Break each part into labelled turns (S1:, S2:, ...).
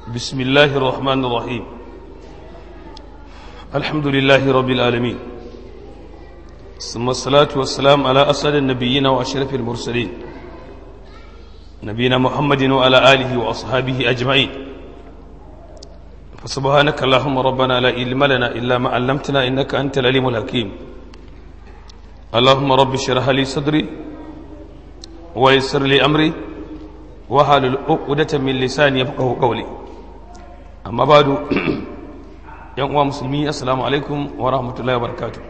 S1: بسم الله الرحمن الرحيم الحمد لله رب العالمين ثم الصلاة والسلام على أسعد النبيين وأشرف المرسلين نبينا محمد وعلى آله وأصحابه أجمعين فسبحانك اللهم ربنا لا علم لنا إلا ما علمتنا إنك أنت العليم الحكيم اللهم رب اشرح لي صدري ويسر لي أمري واحلل عقدة من لساني يفقهوا قولي amma badu yan uwa musulmi assalamu alaikum wa rahmatullahi wa barakatuh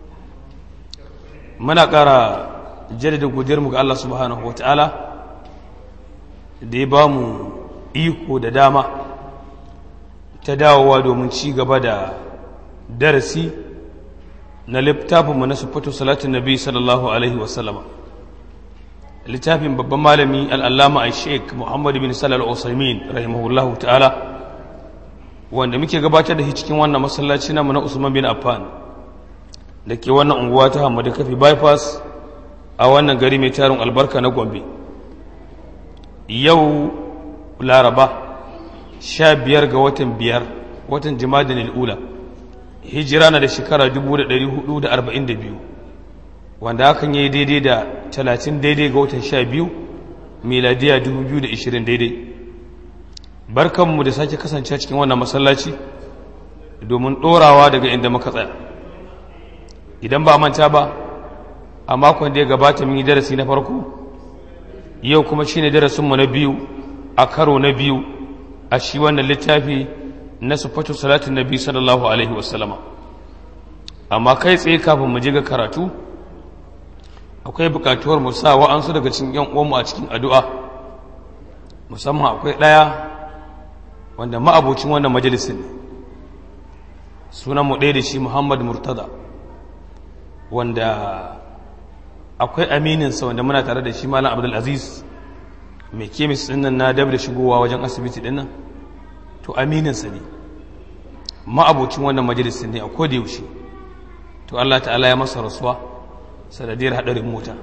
S1: muna ƙara jaddada godiyarmu ga Allah subhanahu wa ta'ala da ya ba mu iko da dama ta dawowa domin ci gaba da darasi na littafinmu na sifatu salatin nabi sallallahu alaihi wasallama littafin babban malami al'allama a sheik muhammadu bin salal usaimin rahimahullahu ta'ala wanda muke gabatar da shi cikin wannan masallaci namu na Usman bin Affan da ke wannan unguwa ta Hamadu Kafi bypass a wannan gari mai tarin albarka na Gombe yau Laraba 15 ga watan 5 watan Jumadal ula hijira na da shekara 1442 wanda hakan yayi daidai da 30 daidai ga watan 12 miladiya 2020 daidai barkanmu da sake kasance cikin wannan masallaci domin ɗorawa daga inda muka tsaya idan ba manta ba a makon da ya gabata mun yi darasi na farko yau kuma shine darasinmu na biyu a karo na biyu a shi wannan littafi na sifatu salatin nabi sallallahu alaihi wasallama amma kai tsaye kafin mu je ga karatu akwai bukatuwar mu sa wa'ansu daga cikin yan uwanmu a cikin addu'a musamman akwai ɗaya wanda ma'abocin wannan majalisin ne sunan mu ɗaya da shi Muhammad Murtada wanda akwai amininsa wanda muna tare da shi Malam Abdul Aziz mai kemis ɗin nan na dab da shigowa wajen asibiti ɗin nan to amininsa ne ma'abocin wannan majalisin ne a koda yaushe to Allah ta'ala ya masa rasuwa sanadiyar haɗarin mota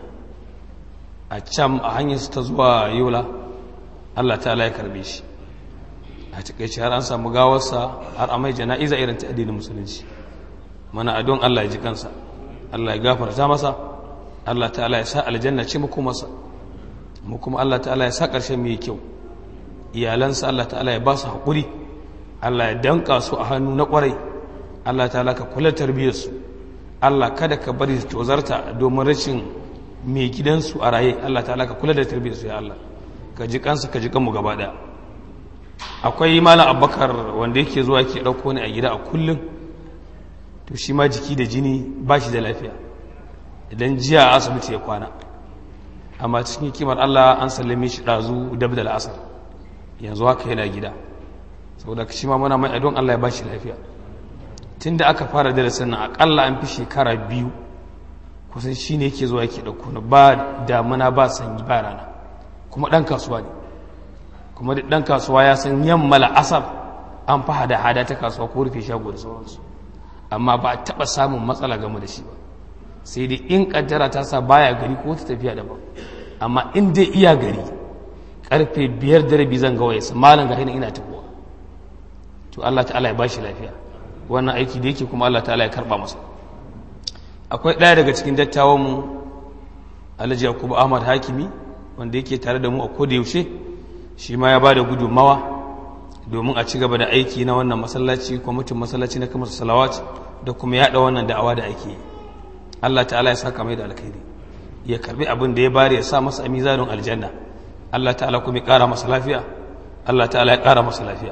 S1: a can a hanyar ta zuwa Yola Allah ta'ala ya karbe shi a takaice har an samu gawarsa har amai jana'iza irin ta addinin musulunci mana adon Allah ya ji kansa Allah ya gafarta masa Allah ta'ala ya sa aljanna ce muku masa mu kuma Allah ta'ala ya sa ƙarshen mai kyau iyalansa Allah ta'ala ya ba su haƙuri Allah ya danka su a hannu na ƙwarai Allah ta'ala ka kula tarbiyyarsu Allah kada ka bari su tozarta domin rashin mai gidansu a raye Allah ta'ala ka kula da tarbiyyarsu ya Allah ka ji kansa ka ji kanmu gaba ɗaya akwai malam abubakar wanda yake zuwa ke ɗauko ni a gida a kullum to shi ma jiki da jini ba shi da lafiya idan jiya a asibiti ya kwana amma cikin kimar Allah an sallame shi ɗazu dab da la'asar yanzu haka yana gida saboda shi ma muna mai adon Allah ya ba shi lafiya tun da aka fara darasin nan aƙalla an fi shekara 2 kusan shi ne yake zuwa ke ɗauko ni ba damuna ba sanyi ba rana kuma ɗan kasuwa ne kuma duk ɗan kasuwa ya san yamma la'asar an fi hada ta kasuwa ko rufe shago da sauransu amma ba a taɓa samun matsala game da shi ba sai dai in ƙaddara ta sa baya gari ko ta tafiya daban amma in dai iya gari ƙarfe 5:30 zan ga wayarsa malam ga hina ina tafiya to Allah ta'ala ya ba shi lafiya wannan aiki da yake kuma Allah ta'ala ya karɓa masa akwai ɗaya daga cikin dattawanmu Alhaji Yakubu Ahmad Hakimi wanda yake tare da mu a koda yaushe shi ma ya ba da gudunmawa domin a ci gaba da aiki na wannan masallaci kwamitin masallaci na kamar salawat da kuma yaɗa wannan da'awa da ake yi Allah ta'ala ya saka mai da alkhairi ya karbi abin da ya bari ya sa masa a mizanin aljanna Allah ta'ala kuma ya ƙara masa lafiya Allah ta'ala ya ƙara masa lafiya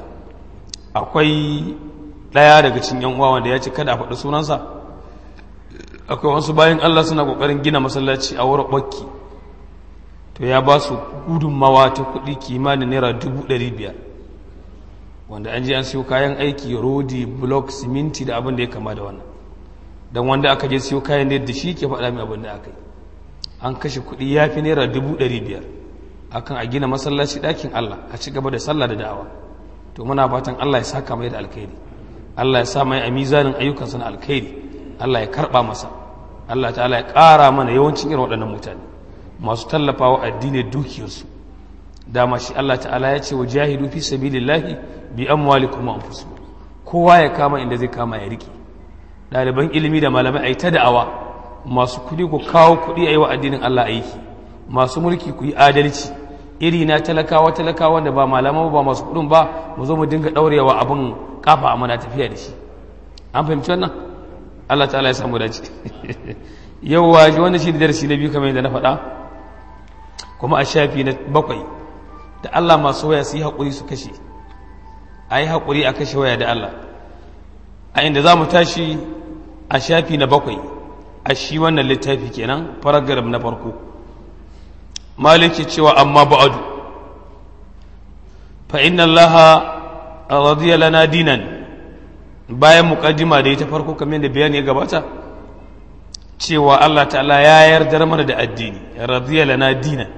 S1: akwai ɗaya daga cikin yan uwa wanda ya ce kada a faɗi sunansa akwai wasu bayan Allah suna ƙoƙarin gina masallaci a wurin ɓakki to ya ba su gudunmawa ta kuɗi kimanin naira 500,000 wanda an je an siyo kayan aiki rodi blok siminti da abin da ya kama da wannan don wanda aka je siyo kayan da shi ke faɗa mai abin da aka yi an kashe kuɗi ya fi naira 500,000 akan a gina masallaci ɗakin Allah a ci gaba da sallah da da'awa to muna fatan Allah ya saka mai da alkhairi Allah ya sa mai a mizanin ayyukansa na alkhairi Allah ya karɓa masa Allah ta'ala ya ƙara mana yawancin irin waɗannan mutane masu tallafawa addinin dukiyarsu dama shi Allah ta'ala ya ce wa jahidu fi sabilillahi bi amwalikum wa anfusikum, kowa ya kama inda zai kama ya rike. Ɗaliban ilimi da malamai a yi ta da'awa, masu kuɗi ku kawo kuɗi a yi wa addinin Allah aiki, masu mulki ku yi adalci, iri na talakawa da ba malama ba masu kuɗin ba mu zo mu dinga ɗaurewa abin kafa a mana tafiya da shi. An fahimci wannan? Allah ta'ala ya samu dace. Yau waje wannan shi da darasi na biyu kamar yadda na faɗa, kuma a shafi na 7 da Allah masu waya su yi haƙuri su kashe, a yi haƙuri a kashe waya da Allah. A inda za mu tashi a shafi na 7 a shi wannan littafi kenan, paragraf na farko. Maliki cewa amma ba'adu fa inna Allah radiya lana dinan, bayan muqaddima da ita farko kamar da bayani ya gabata cewa Allah ta'ala ya yarda mana da addini, radiya lana dinan,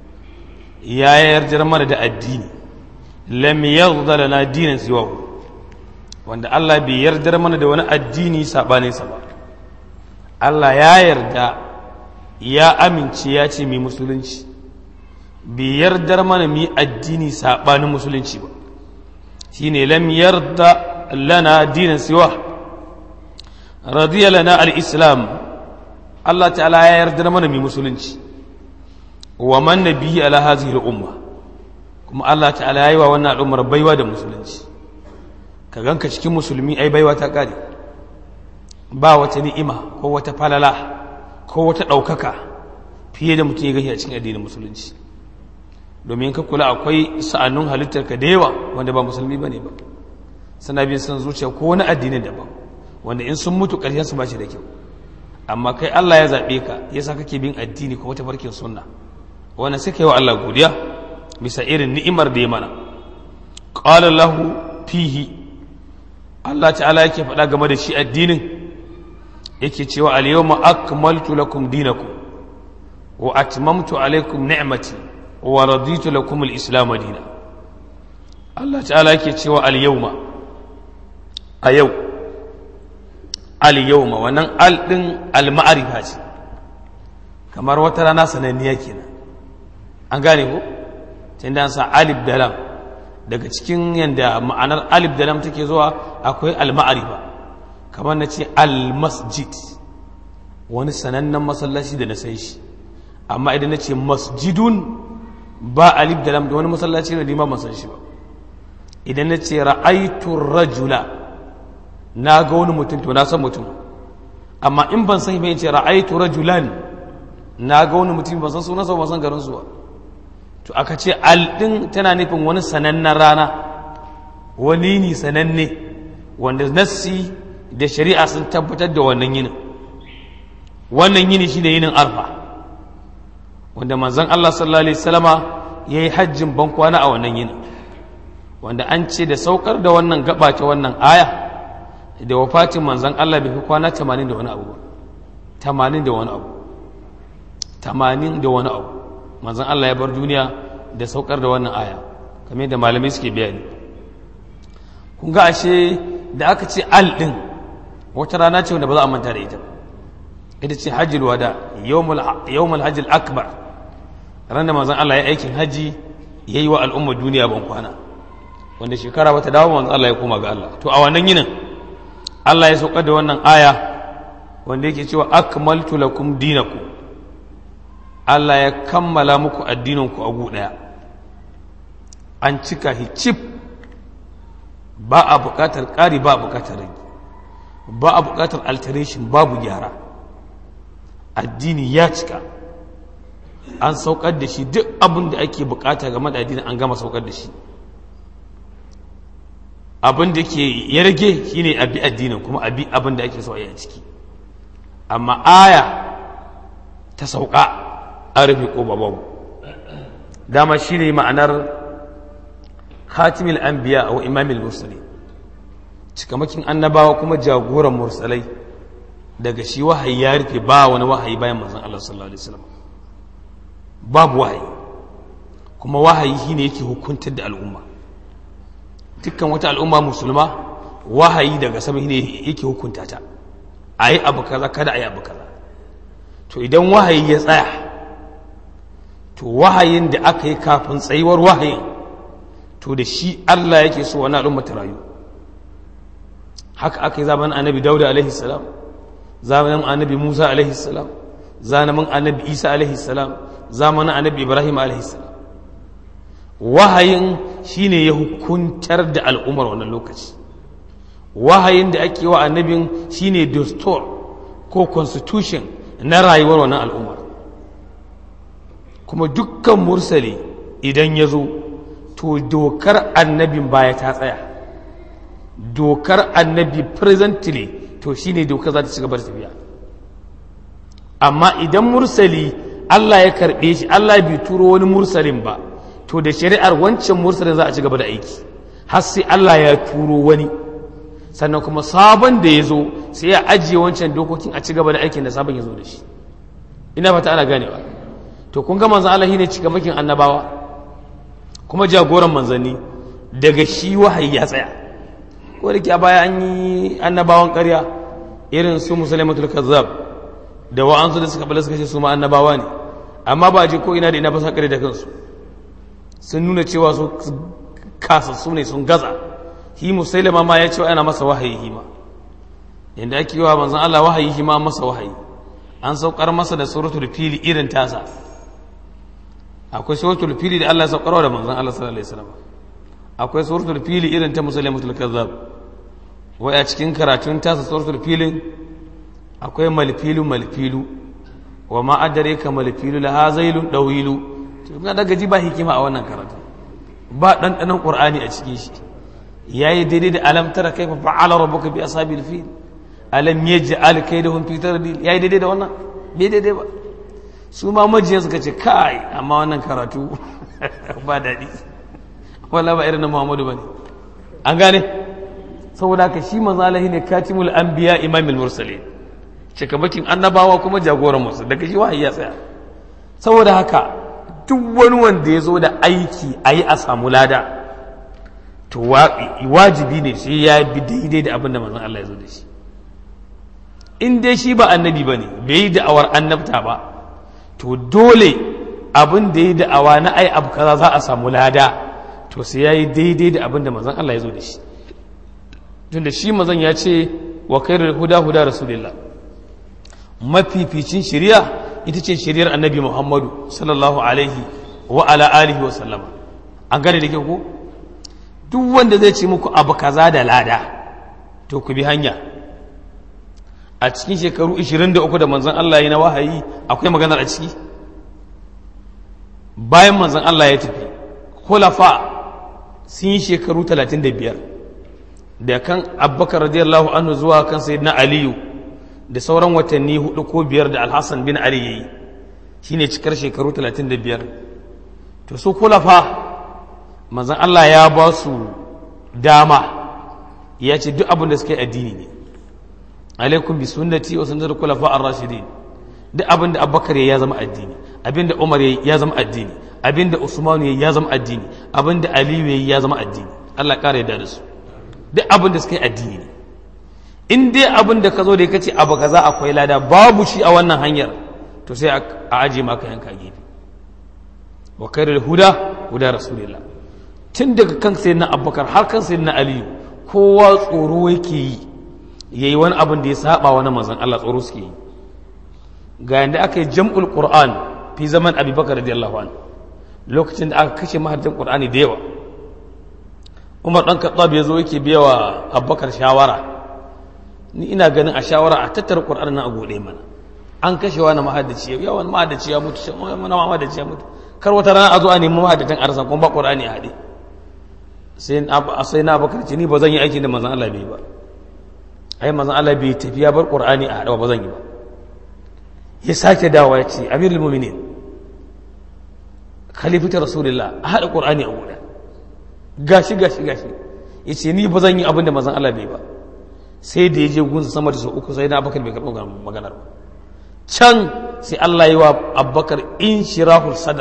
S1: ya yarda mana da addini, lam yarda lana dinan siwahu, wanda Allah bai yarda mana da wani addini sabanin sa ba. Allah ya yarda, ya amince, ya ce mai musulunci, bai yarda mana mai addini sabanin musulunci ba. shine lam yarda lana dinan siwa, radiya lana al-islam, Allah ta'ala ya yarda mana mai musulunci, wa man nabiyyi ala hadhihi al-umma, kuma Allah ta'ala yayi wa wannan al'ummar baiwa da musulunci. Ka ganka cikin musulmi ai baiwa ta kare, ba wata ni'ima ko wata falala ko wata ɗaukaka fiye da mutum ya gani a cikin addinin musulunci. Domin ka kula akwai sa'annun halittarka da yawa wanda ba musulmi ba ne ba, suna bin san zuciya ko wani addinin daban wanda in sun mutu ƙarshen su ba shi da kyau. Amma kai Allah ya zaɓe ka, ya sa kake bin addini ko wata farkin sunna, wannan sai ka yi wa Allah godiya bisa irin ni'imar da ya mana. Qala lahu fihi, Allah ta'ala yake faɗa game da shi addinin, yake cewa al-yawma akmaltu lakum dinakum wa atmamtu alaykum ni'mati wa raditu lakum al-islam dinan. Allah ta'ala yake cewa al-yawma, a yau, al-yawma wannan al din al-ma'rifa ce, kamar wata rana sananniya kenan, an gane ko tunda an sa alif da lam, daga cikin yanda ma'anar alif da lam take zuwa akwai al-ma'rifa, kamar na ce al-masjid, wani sanannen masallaci da na san shi. Amma idan na ce masjidun ba alif da lam da wani masallaci da nima ban san shi ba. Idan na ce ra'aitu rajula, na ga wani mutum to na san mutum. Amma in ban san shi ba in ce ra'aitu rajulan, na ga wani mutum ban san sunansa ba, ban san garin su ba. To aka ce al din tana nufin wani sanannen rana, wani ni sananne wanda nassi da shari'a sun tabbatar da wannan yinin. Wannan yini shi ne yinin arfa, wanda manzon Allah sallallahu alaihi wasallama yayi hajjin bankwana a wannan yinin, wanda an ce da saukar da wannan gaba ta wannan aya da wafatin manzon Allah bai fi kwana 80 da wani abu ba, 80 da wani abu, 80 da wani abu manzon Allah ya bar duniya da saukar da wannan aya, kamar yadda malamai suke bayani. Kun ga ashe da aka ce al din wata rana ce wanda ba za a manta da ita ba, ita ce hajjul wada, yawmul hajjil akbar, ran da manzon Allah ya aikin haji yayi wa al'ummar duniya ban kwana, wanda shekara bata dawo manzon Allah ya koma ga Allah. To a wannan yinin Allah ya saukar da wannan aya wanda yake cewa akmaltu lakum dinakum, Allah ya kammala muku addininku a gu daya, an cika hicif, ba a buƙatar ƙari, ba a buƙatar rage, ba a buƙatar alteration, babu gyara. Addini ya cika, an saukar da shi, duk abin da ake buƙata game da addini an gama saukar da shi. Abin da ke ya rage shi ne abi addinin, kuma abi abin da ake so a yi a ciki. Amma aya ta sauka an rufe ko babu, dama shi ne ma'anar khatimul anbiya wa imamul mursalin, cikamakin annabawa kuma jagoran mursalai. Daga shi wahayi ya rufe, ba wani wahayi bayan manzon Allah sallallahu alaihi wasallam, babu wahayi. Kuma wahayi shine yake hukuntar da al'umma, dukkan wata al'umma musulma wahayi daga sama shine yake hukunta ta, ayi abu kaza kada ayi abu kaza. To idan wahayi ya tsaya, to wahayin da aka yi kafin tsayuwar wahayin to da shi Allah yake so wani al'umma ta rayu. Haka aka yi zamanin annabi Dauda alaihi salam, zamanin annabi Musa alaihi salam, zamanin annabi Isa alaihi salam, zamanin annabi Ibrahim alaihi salam. Wahayin shine ya hukuntar da al'ummar wannan lokaci. Wahayin da ake wa annabin shine dastur ko constitution na rayuwar wannan al'ummar. Kuma dukkan mursali idan ya zo to dokar annabin baya ta tsaya, dokar annabi presently to shine dokar za ta ci gaba da tafiya. Amma idan mursali Allah ya karɓe shi, Allah bai turo wani mursalin ba, to da shari'ar wancan mursalin za a ci gaba da aiki har sai Allah ya turo wani, sannan kuma sabon da ya zo sai ya ajiye wancan dokokin a ci gaba da aikin da sabon ya zo da shi. Ina fata ana ganewa. To kun ga manzon Allah shine cikamakin annabawa kuma jagoran manzanni, daga shi wahayi ya tsaya. Ko da ke a baya an yi annabawan ƙarya irin su Musailamatul Kazzab da wa'ansu da suka bala suka ce su ma annabawa ne, amma ba je ko ina da ina ba sa ƙarya da kansu, sun nuna cewa su kasassu ne, sun gaza. Hi Musailama ma ya ce ana masa wahayi hima, yanda ake yi wa manzon Allah wahayi hima masa wahayi. An saukar masa da suratul fili irin tasa. Akwai suratul fili da Allah ya saukarwa da manzon Allah sallallahu alaihi wasallam. Akwai suratul fili irin ta Musailamatul Kazzab. Wai a cikin karatun tasa suratul filin akwai malfilu wa ma adraka malfilu la hazailun dawilu. To kuma daga ji ba hikima a wannan karatu, ba dandanan Qur'ani a cikin shi. Yayi daidai da alam tara kaifa fa'ala rabbuka bi ashabil fil alam yaj'al kaydahum fi tardil. Yayi daidai da wannan? Bai daidai ba. Su ma majiyan suka ce kai amma wannan karatu ba daɗi, wala ba irin na Muhammadu bane. An gane? Saboda haka shi manzo Allah ne katimul anbiya imamul mursalin, cikamakin annabawa kuma jagoran musu, daga shi wahayi ya tsaya. Saboda haka duk wani wanda ya zo da aiki ayi a samu lada to wajibi ne sai ya bi daidai da abin da manzon Allah ya zo da shi. In dai shi ba annabi bane, bai yi da'awar annabta ba, to dole abin da ya da'awa na ai abu kaza za a samu lada, to sai yayi daidai da abin da manzon Allah ya zo da shi. Tunda shi manzon ya ce wa khairul huda huda rasulillah, mafificin shari'a ita ce shari'ar annabi Muhammadu sallallahu alaihi wa ala alihi wa sallama. An gane da ke ko duk wanda zai ce muku abu kaza da lada to ku bi hanya. A cikin shekaru 23 da manzon Allah ya na wahayi akwai maganar a ciki. Bayan manzon Allah ya tafi, khulafa sun yi shekaru 35 da kan Abubakar radiyallahu anhu zuwa kan sayyidina Aliyu da sauran watanni 4 ko 5 da Al-Hassan bin Ali yayi, shine cikar shekaru 35. To su khulafa manzon Allah ya ba su dama, ya ce duk abin da suka yi addini ne. Alaikum bi sunnati wa sunnatul khulafa ar-rashidin. Duk abin da Abubakar ya zama addini, abin da Umar ya zama addini, abin da Usman ya zama addini, abin da Aliyu ya zama addini. Allah ya kare da su. Duk abin da suka yi addini ne. In dai abin da ka zo da ka ce abu kaza akwai lada babu shi a wannan hanyar, to sai a aje maka yanka gefe. Wa khairul huda huda rasulillah. Tun daga kan sayyidina Abubakar har kan sayyidina Aliyu, kowa tsoro yake yi yayi wani abin da ya saba wani manzon Allah, tsoro suke yi. Ga yanda aka yi jam'ul Qur'an fi zaman Abi Bakar radiyallahu anhu, lokacin da aka kashe mahadin Qur'ani da yawa, Umar dan Khattab ya zo yake biya wa Abubakar shawara. Ni ina ganin a shawara a tattara Qur'ani na a gode mana, an kashe wani mahaddaci, yawan mahaddaci ya mutu, wani mahaddaci ya mutu, kar wata rana a zo a nemi mahaddatan arsa kuma ba Qur'ani a haɗe. Sai na Abubakar ce ni ba zan yi aikin da manzon Allah bai ba. Ai manzon Allah bai tafi ya bar Qur'ani a haɗe ba zan yi ba. Ya sake dawowa ya ce Amirul Mu'minin, Khalifatu Rasulullah, a haɗa Qur'ani a guda. Gashi ya ce ni ba zan yi abin da manzon Allah bai ba. Sai da ya je gunsa sama da sau 3 sai na Abubakar bai karɓo maganar ba. Can sai Allah yi wa Abubakar inshirahul sadar,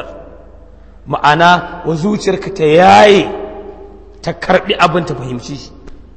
S1: ma'ana wa zuciyarka ta yaye ta karbi abin ta fahimci shi.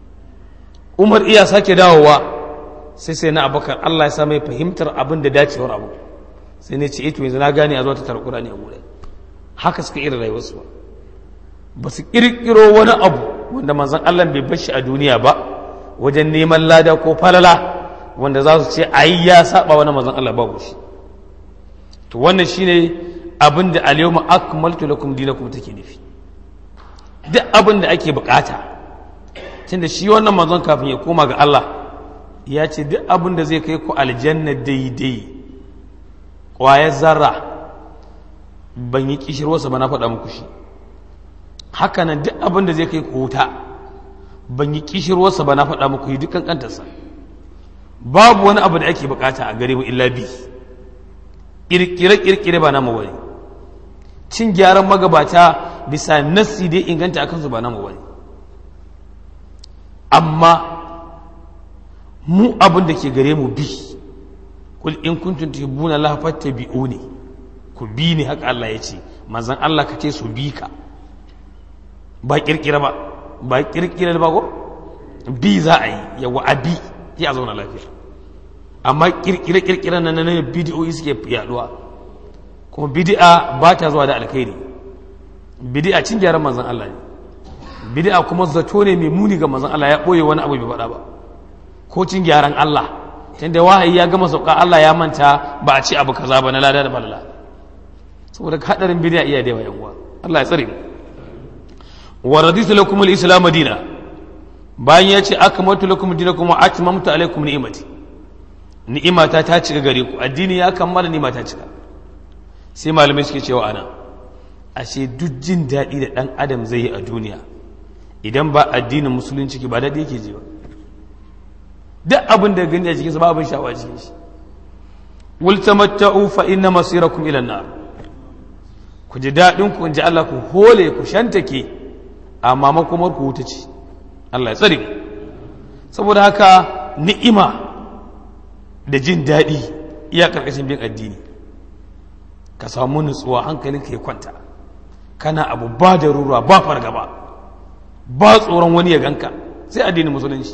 S1: Umar iya sake dawowa sai na Abubakar Allah ya sa mai fahimtar abin da dacewar abu, sai ne ce ito yanzu na gane a zuwa ta tara Qur'ani a gure. haka suka irin rayuwarsu ba su ƙirƙiro wani abu wanda manzon Allah bai bar shi a duniya ba wajen neman lada ko falala wanda za su ce ai ya saba wani manzon Allah babu shi. To wannan shine abin da al-yawma akmaltu lakum dinakum take nufi. Duk abin da ake bukata tunda shi wannan manzon kafin ya koma ga Allah ya ce duk abin da zai kai ku aljanna daidai ƙwayar zarra ban yi kishirwarsa ba na faɗa muku shi. Haka nan duk abin da zai kai ku wuta ban yi kishirwarsa ba na faɗa muku yi dukkan kantarsa. Babu wani abu da ake bukata a gare mu illa bi kirkire ba namu bane, cin gyaran magabata bisa nassi dai inganta akan su ba namu bane, amma mu abin da ke gare mu bi kul in kuntum tuhibbuna Allah fattabi'uni, ku bi ni haka Allah ya ce, manzon Allah ka ce su bi ka, ba kirkire ba ko bi za a yi yawa abi ya zauna lafiya. Amma kirkire nan na bidiyoyi suke yaduwa, kuma bidi'a ba ta zuwa da alkhairi. Bidi'a cin gyaran manzon Allah ne, bidi'a kuma zato ne mai muni ga manzon Allah, ya boye wani abu bai faɗa ba, ko cin gyaran Allah tunda wahayi ya gama sauka Allah ya manta ba a ce abu kaza ba na lada da balala. Saboda hadarin bidi'a iya da yawa uwa, Allah ya tsare mu. Wa raditu lakum al-islam dinan, bayan ya ce akmaltu lakum dinakum wa atmamtu alaykum ni'mati, ni'imata ta cika gare ku, addini ya kammala, ni'ima ta cika. Sai malamai suke cewa ana ashe duk jin daɗi da ɗan adam zai yi a duniya idan ba addinin musulunci ki ba daɗi yake ji ba. Duk abin da gani a cikinsa ba abin sha'awa cikin shi. Wal tamatta'u fa inna masirakum ila an-nar, ku ji daɗin ku in ji Allah, ku hole ku shantake, amma makomar ku wuta ce. Allah ya tsare mu. Saboda haka ni'ima da jin daɗi iya ƙarƙashin bin addini, ka samu nutsuwa, hankalinka ya kwanta, kana abu ba da rura ba fargaba ba tsoron wani ya ganka, sai addinin musulunci.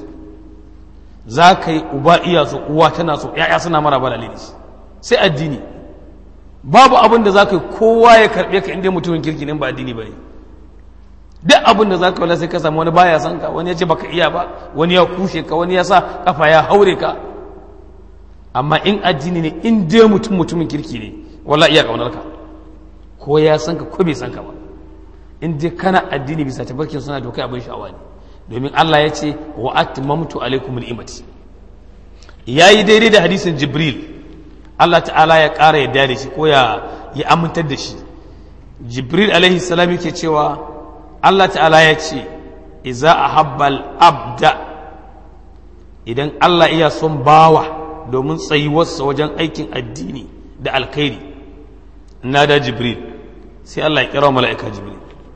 S1: za ka yi uba iya so, uwa tana so, ya'ya suna mara ba dalili, sai addini. Babu abin da za ka yi kowa ya karɓe ka inda mutumin kirki ne ba addini ba ne. Duk abin da za ka wala sai ka samu wani baya san ka, wani ya ce baka iya ba, wani ya kushe ka, wani ya sa kafa ya haure ka. Amma in addini ne, in dai mutumin kirki ne, wala iya kaunar ka, ko ya san ka ko bai san ka ba. In dai kana addini bisa tabarkin suna dokai abin sha'awa ne. Domin Allah ya ce wa atmamtu alaikum ni'mati, yayi daidai da hadisin Jibril. Allah ta'ala ya ƙara yadda da shi ko ya amintar da shi. Jibril alaihi salam yake cewa Allah ta'ala ya ce iza ahabbal abda, idan Allah iya son bawa domin tsayuwarsa wajen aikin addini da alkhairi, na da Jibril, sai Allah ya kira mala'ika Jibril.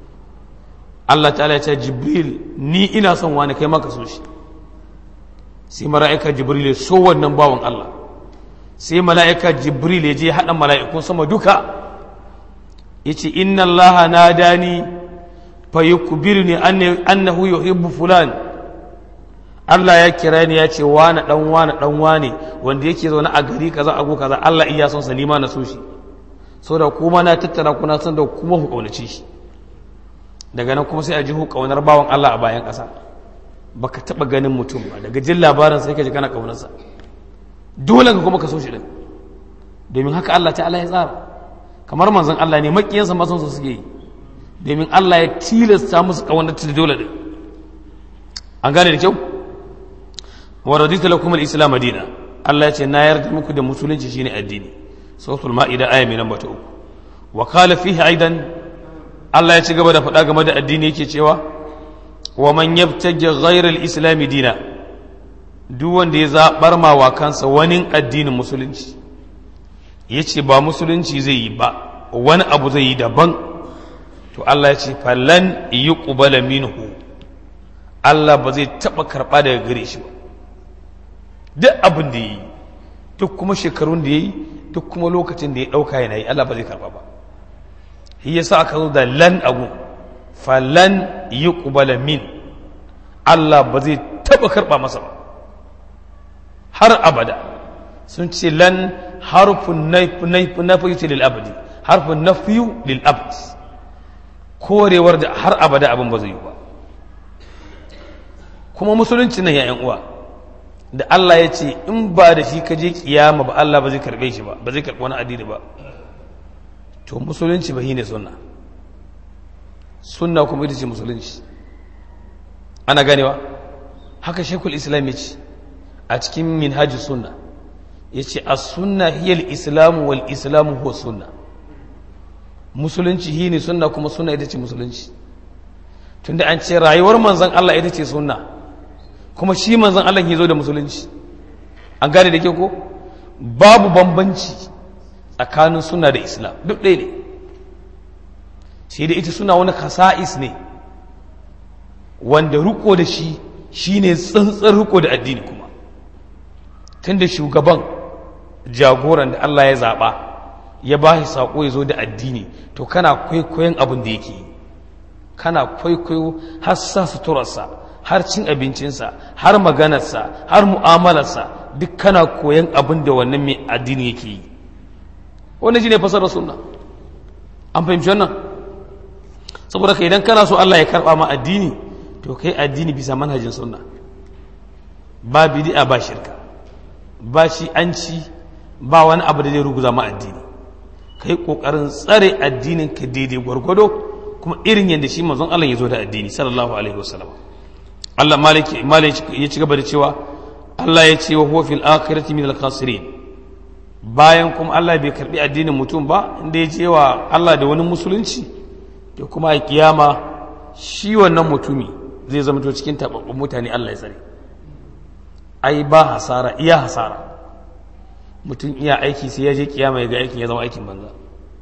S1: Allah ta'ala ya ce Jibril, ni ina son wani, kai maka so shi. Sai mala'ika Jibril ya so wannan bawan Allah, sai mala'ika Jibril ya je haɗa mala'ikun sama duka, ya ce inna Allah na dani fa yi kubiru ne annahu yuhibbu fulan. Allah ya kira ni ya ce wane ɗan wane wanda yake zaune a gari kaza ago kaza, Allah iya son sa, nima na so shi, so da kuma na tattara kuna son da kuma ku ƙaunace shi. Daga nan kuma sai a ji ƙaunar bawan Allah a bayan ƙasa. Baka taɓa ganin mutum ba, daga jin labarin sai ka ji kana ƙaunarsa, dole ka kuma ka so shi din, domin haka Allah ta'ala ya tsara. Kamar manzon Allah ne, makiyansa ma son su suke yi, domin Allah ya tilasta musu ƙaunar ta dole din. An gane da kyau. Wa raditu lakum al-islam dinan, Allah ya ce na yarda muku da musulunci shine addini. Suratul Ma'ida aya mai namba 3. Wa qala fihi aidan, Allah ya ci gaba da faɗa game da addini yake cewa wa man yabtaji ghayra al-islam dinan, duk wanda ya zaɓar mawa kansa wani addinin musulunci, ya ce ba musulunci zai yi ba, wani abu zai yi daban, to Allah ya ce falan yi ƙubala minhu, Allah ba zai taɓa karɓa daga gare shi ba. Duk abin da ya yi, duk kuma shekarun da ya yi, duk kuma lokacin da ya ɗauka yana yi, Allah ba zai karɓa ba. Shi yasa aka zo da lan abu, falan yi ƙubala min, Allah ba zai taɓa karɓa masa ba har abada. Sun ce lan harfin nafiyu lil abadi, harfin nafiyu lil abad, korewar da har abada abin ba zai yi ba. Kuma musulunci nan ya uwa da Allah ya ce in ba da shi ka je kiyama ba Allah ba zai karbe shi ba, ba zai karbi wani addini ba, to musulunci ba shine sunna. Sunna kuma ita ce musulunci. Ana ganewa? Haka Sheikhul Islam ya ce a cikin Minhajus Sunna, ya ce as-sunna hiya al-islam wal islam huwa sunna. Musulunci shine sunna kuma sunna ita ce musulunci. Tunda an ce rayuwar manzon Allah ita ce sunna, kuma shi manzon Allah ya zo da musulunci. An gane da ke ko? Babu bambanci tsakanin sunna da islam, duk ɗaya ne. Sai da ita suna wani khasa'is ne wanda riko da shi shine tsantsar riko da addini. Kuma tunda shugaban jagoran da Allah ya zaba ya ba shi sako ya zo da addini, to kana kwaikwayon abin da yake yi, kana kwaikwayo har sa suturarsa, har cin abincinsa, har maganarsa, har mu'amalarsa, duk kana koyon abin da wannan mai addini yake yi. Wannan shine fasarar sunna. An fahimci wannan? Saboda ka idan kana so Allah ya karba ma addini, to kai addini bisa manhajin sunna, ba bid'a ba shirka, ba shi'anci, ba wani abu da zai ruguza ma addini. Kai kokarin tsare addinin ka daidai gwargwado, kuma irin yadda shi manzon Allah ya zo da addini sallallahu alaihi wasallam. Allah maliki ya ci gaba da cewa Allah ya ce wa huwa fil akhirati min al khasirin. Bayan kuma Allah bai karbi addinin mutum ba, inda ya ce wa Allah da wani musulunci, to kuma a kiyama shi wannan mutumi zai zama to cikin tababbun mutane. Allah ya tsare. Ai ba hasara, iya hasara. Mutum iya aiki sai ya je kiyama ya ga aikin ya zama aikin banza.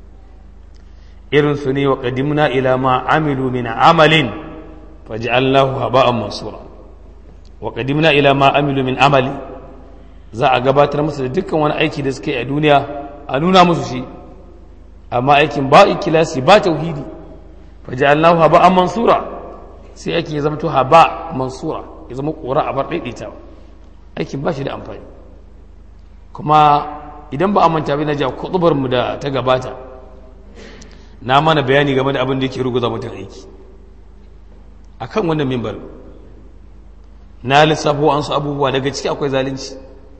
S1: Irin su ne wa qadimna ila ma amilu min amalin faj'alnahu haba'an mansura. Wa qadimna ila ma amilu min amali, za a gabatar musu da dukkan wani aiki da suka yi a duniya, a nuna musu shi, amma aikin ba ikhlasi ba tauhidi, faj'alnahu haba'an mansura, sai aikin ya zama to haba mansura, ya zama kora a bar daidaitawa. Aikin ba shi da amfani. Kuma idan ba a manta bai na ja kutubar mu da ta gabata, na mana bayani game da abin da yake ruguza mutum aiki. Akan wannan mimbar na lissafo an su abubuwa, daga ciki akwai zalunci.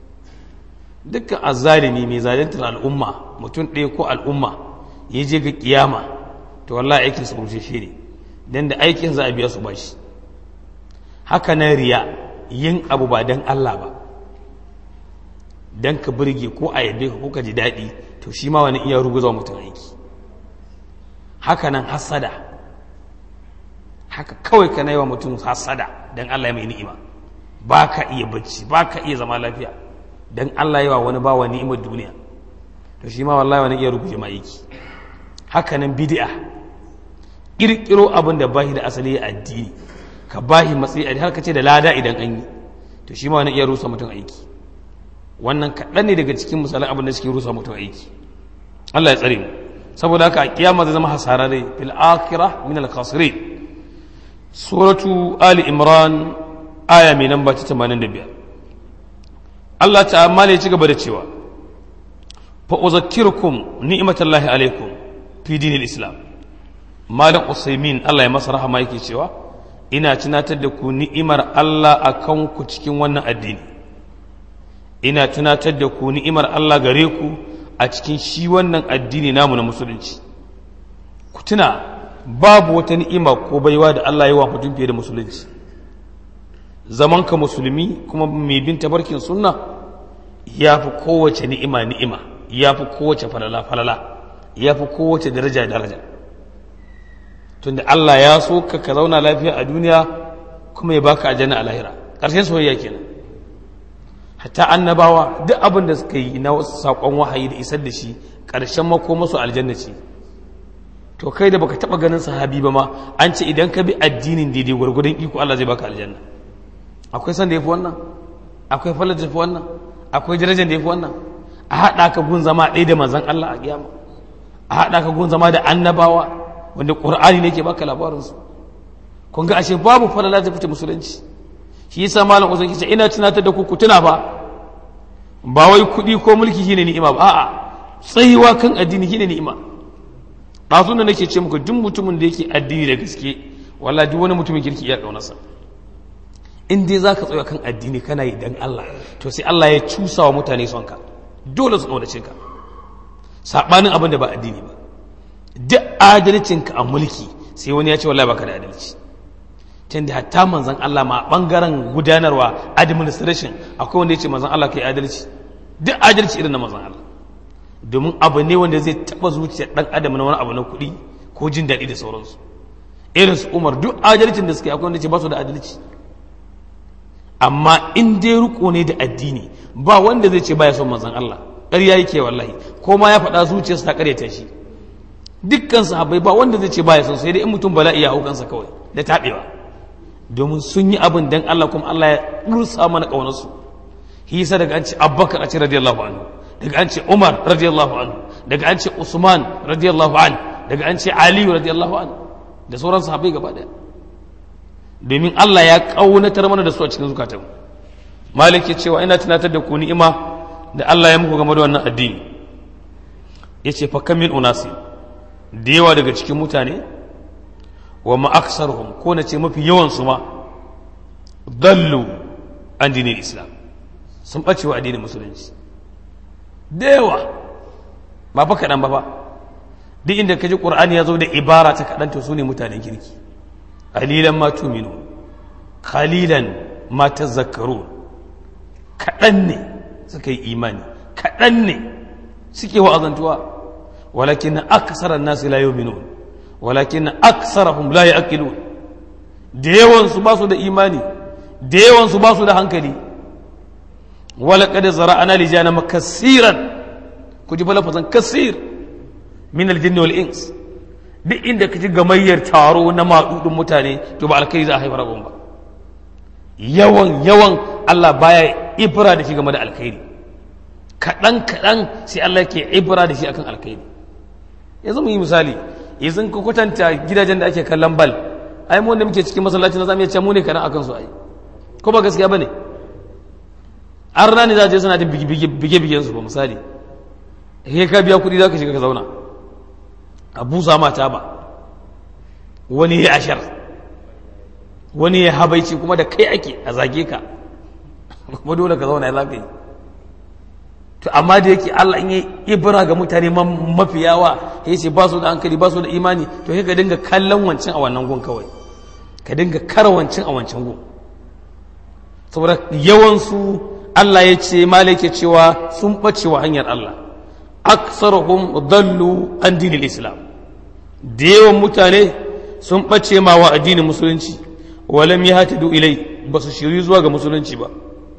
S1: Dukkan azzalimi mai zaluntar al'umma, mutum ɗaya ko al'umma, ya je ga kiyama, to wallahi aikin sa rushe shi ne, dan da aikin za a biya su bashi. Haka na riya, yin abu ba dan Allah ba, dan ka burge ko a yabe ka ko ka ji daɗi, to shi ma wani iya ruguza mutum aiki. Haka nan hasada, haka kawai ka wa mutum hasada dan Allah ya mai ni'ima, ba ka iya bacci, ba ka iya zama lafiya, dan Allah ya wa wani bawa ni'imar duniya, to shi ma wallahi wani iya ruguje ma aiki. Haka nan bid'a, kirkiro abin da bashi da asali ya addini, ka bashi matsayi har ka ce da lada idan an yi, to shi ma wani iya rusa mutum aiki. Wannan kaɗan ne daga cikin misalan abin da suke rusa mutum aiki. Allah ya tsare mu. Saboda haka a kiyama zai zama hasararre, fil akhirah min al khasirin. Suratu Ali Imran aya mai namba ta 85. Allah ta'ala ya ci gaba da cewa fa uzakkirukum ni'matallahi alaikum fi dinil islam. Malam Usaimin Allah ya masa rahama yake cewa ina tunatar da ku ni'imar Allah akan ku cikin wannan addini. Ina tunatar da ku ni'imar Allah gare ku a cikin shi wannan addini namu na musulunci. Ku tuna babu wata ni'ima ko baiwa da Allah ya wa mutum fiye da musulunci. Zaman ka musulmi kuma mai bin tabarkin sunna ya fi kowace ni'ima, ya fi kowace falala, ya fi kowace daraja. Tunda Allah ya so ka zauna lafiya a duniya kuma ya baka aljanna a lahira. Ƙarshen soyayya kenan. Hatta annabawa duk abin da suka yi na wasu saƙon wahayi da isar da shi, ƙarshen makomasu aljanna ce. To kai da baka taɓa ganin sahabi ba ma, an ce idan ka bi addinin daidai gwargwadon iko Allah zai baka aljanna. Akwai san da ya fi wannan? Akwai falar da ya fi wannan? Akwai darajar da ya fi wannan? A haɗa ka gun zama ɗaya da manzan Allah a kiyama, a haɗa ka gun zama da annabawa wanda ƙur'ani ne ke baka labarinsu. Kun ga ashe babu falala da fita musulunci. Shi yasa malam Usman yace ina tunatar da ku tuna ba wai kuɗi ko mulki shine ni'ima ba, a'a tsayuwa kan addini shine ni'ima. ɗazu da nake ce muku duk mutumin da yake addini da gaske wallahi duk wani mutumin kirki iya ƙaunarsa in dai za ka tsaya kan addini kana yi dan Allah to sai Allah ya cusa wa mutane son ka dole su ƙaunace ka saɓanin abin da ba addini ba duk adalcinka a mulki sai wani ya ce wallahi baka da adalci tunda hatta manzon Allah ma bangaren gudanarwa administration akwai wanda ya ce manzon Allah kai adalci duk adalci irin na manzon Allah domin abu ne wanda zai taba zuciyar dan adam na wani abu na kuɗi ko jin daɗi da sauransu irin su Umar duk adalcin da suke akwai wanda ya ce ba su da adalci amma in dai riko ne da addini ba wanda zai ce baya son manzon Allah ƙarya yake wallahi ko ma ya faɗa zuciyarsa ta ƙaryata shi dukkan sahabbai ba wanda zai ce baya son sai dai in mutum bala'i ya hau kansa kawai da taɓewa domin sun yi abin dan Allah kuma Allah ya rusa mana ƙaunarsu hisa daga an ce Abubakar a ce radiyallahu anhu daga an ce Umar radiyallahu anhu daga an ce Usman radiyallahu anhu daga an ce Ali radiyallahu anhu da sauran sahabbai gaba daya domin Allah ya ƙaunatar mana da su a cikin zukatan Malik ya cewa ina tunatar da ku ni'ima da Allah ya muku game da wannan addini yace fa kamil unasi da yawa daga cikin mutane wa ma'aksarhum ko na ce mafi yawansu ma dallu an dinin islam sun ɓace wa addinin musulunci da yawa ba fa kaɗan ba ba duk inda ka ji ƙur'ani ya zo da ibara ta kaɗan to su ne mutanen kirki ƙalilan ma tuminu ƙalilan ma tazakkaru kaɗan ne suka yi imani kaɗan ne suke wa'azantuwa walakin aksaran nasu la yu'minun walakin aksarahum la ya'qilun da yawan su ba su da imani da yawan su ba su da hankali wala qad zara'ana li jahannama kaseeran ku ji balafazan kaseer min al-jinn wal ins duk inda kaji gamayyar taro na madudin mutane to ba alkai za a haifar ba yawan Allah baya ibra da shi game da alkhairi kaɗan sai Allah ke ibra da shi akan alkhairi yanzu mu yi misali yanzu ka kwatanta gidajen da ake kallon bal ai mu wanda muke cikin masallaci na zamu iya ce mu ne kaɗan akan su ai ko ba gaskiya bane an rani za je suna da bige-bigen su ba misali he ka biya kuɗi za ka shiga ka zauna a busa mata ba wani ya ashar wani ya habaici kuma da kai ake a zage ka kuma dole ka zauna ya za ka yi to amma da yake Allah in yi ibra ga mutane mafi yawa ya ce ba su da hankali ba su da imani to sai ka dinga kallon wancan a wannan gun kawai ka dinga kara wancan a wancan gun saboda yawansu Allah ya ce malaka cewa sun bace wa hanyar Allah aksaruhum dallu an dinil islam da yawan mutane sun bace ma wa addinin musulunci walam yahtadu ilai ba su shiri zuwa ga musulunci ba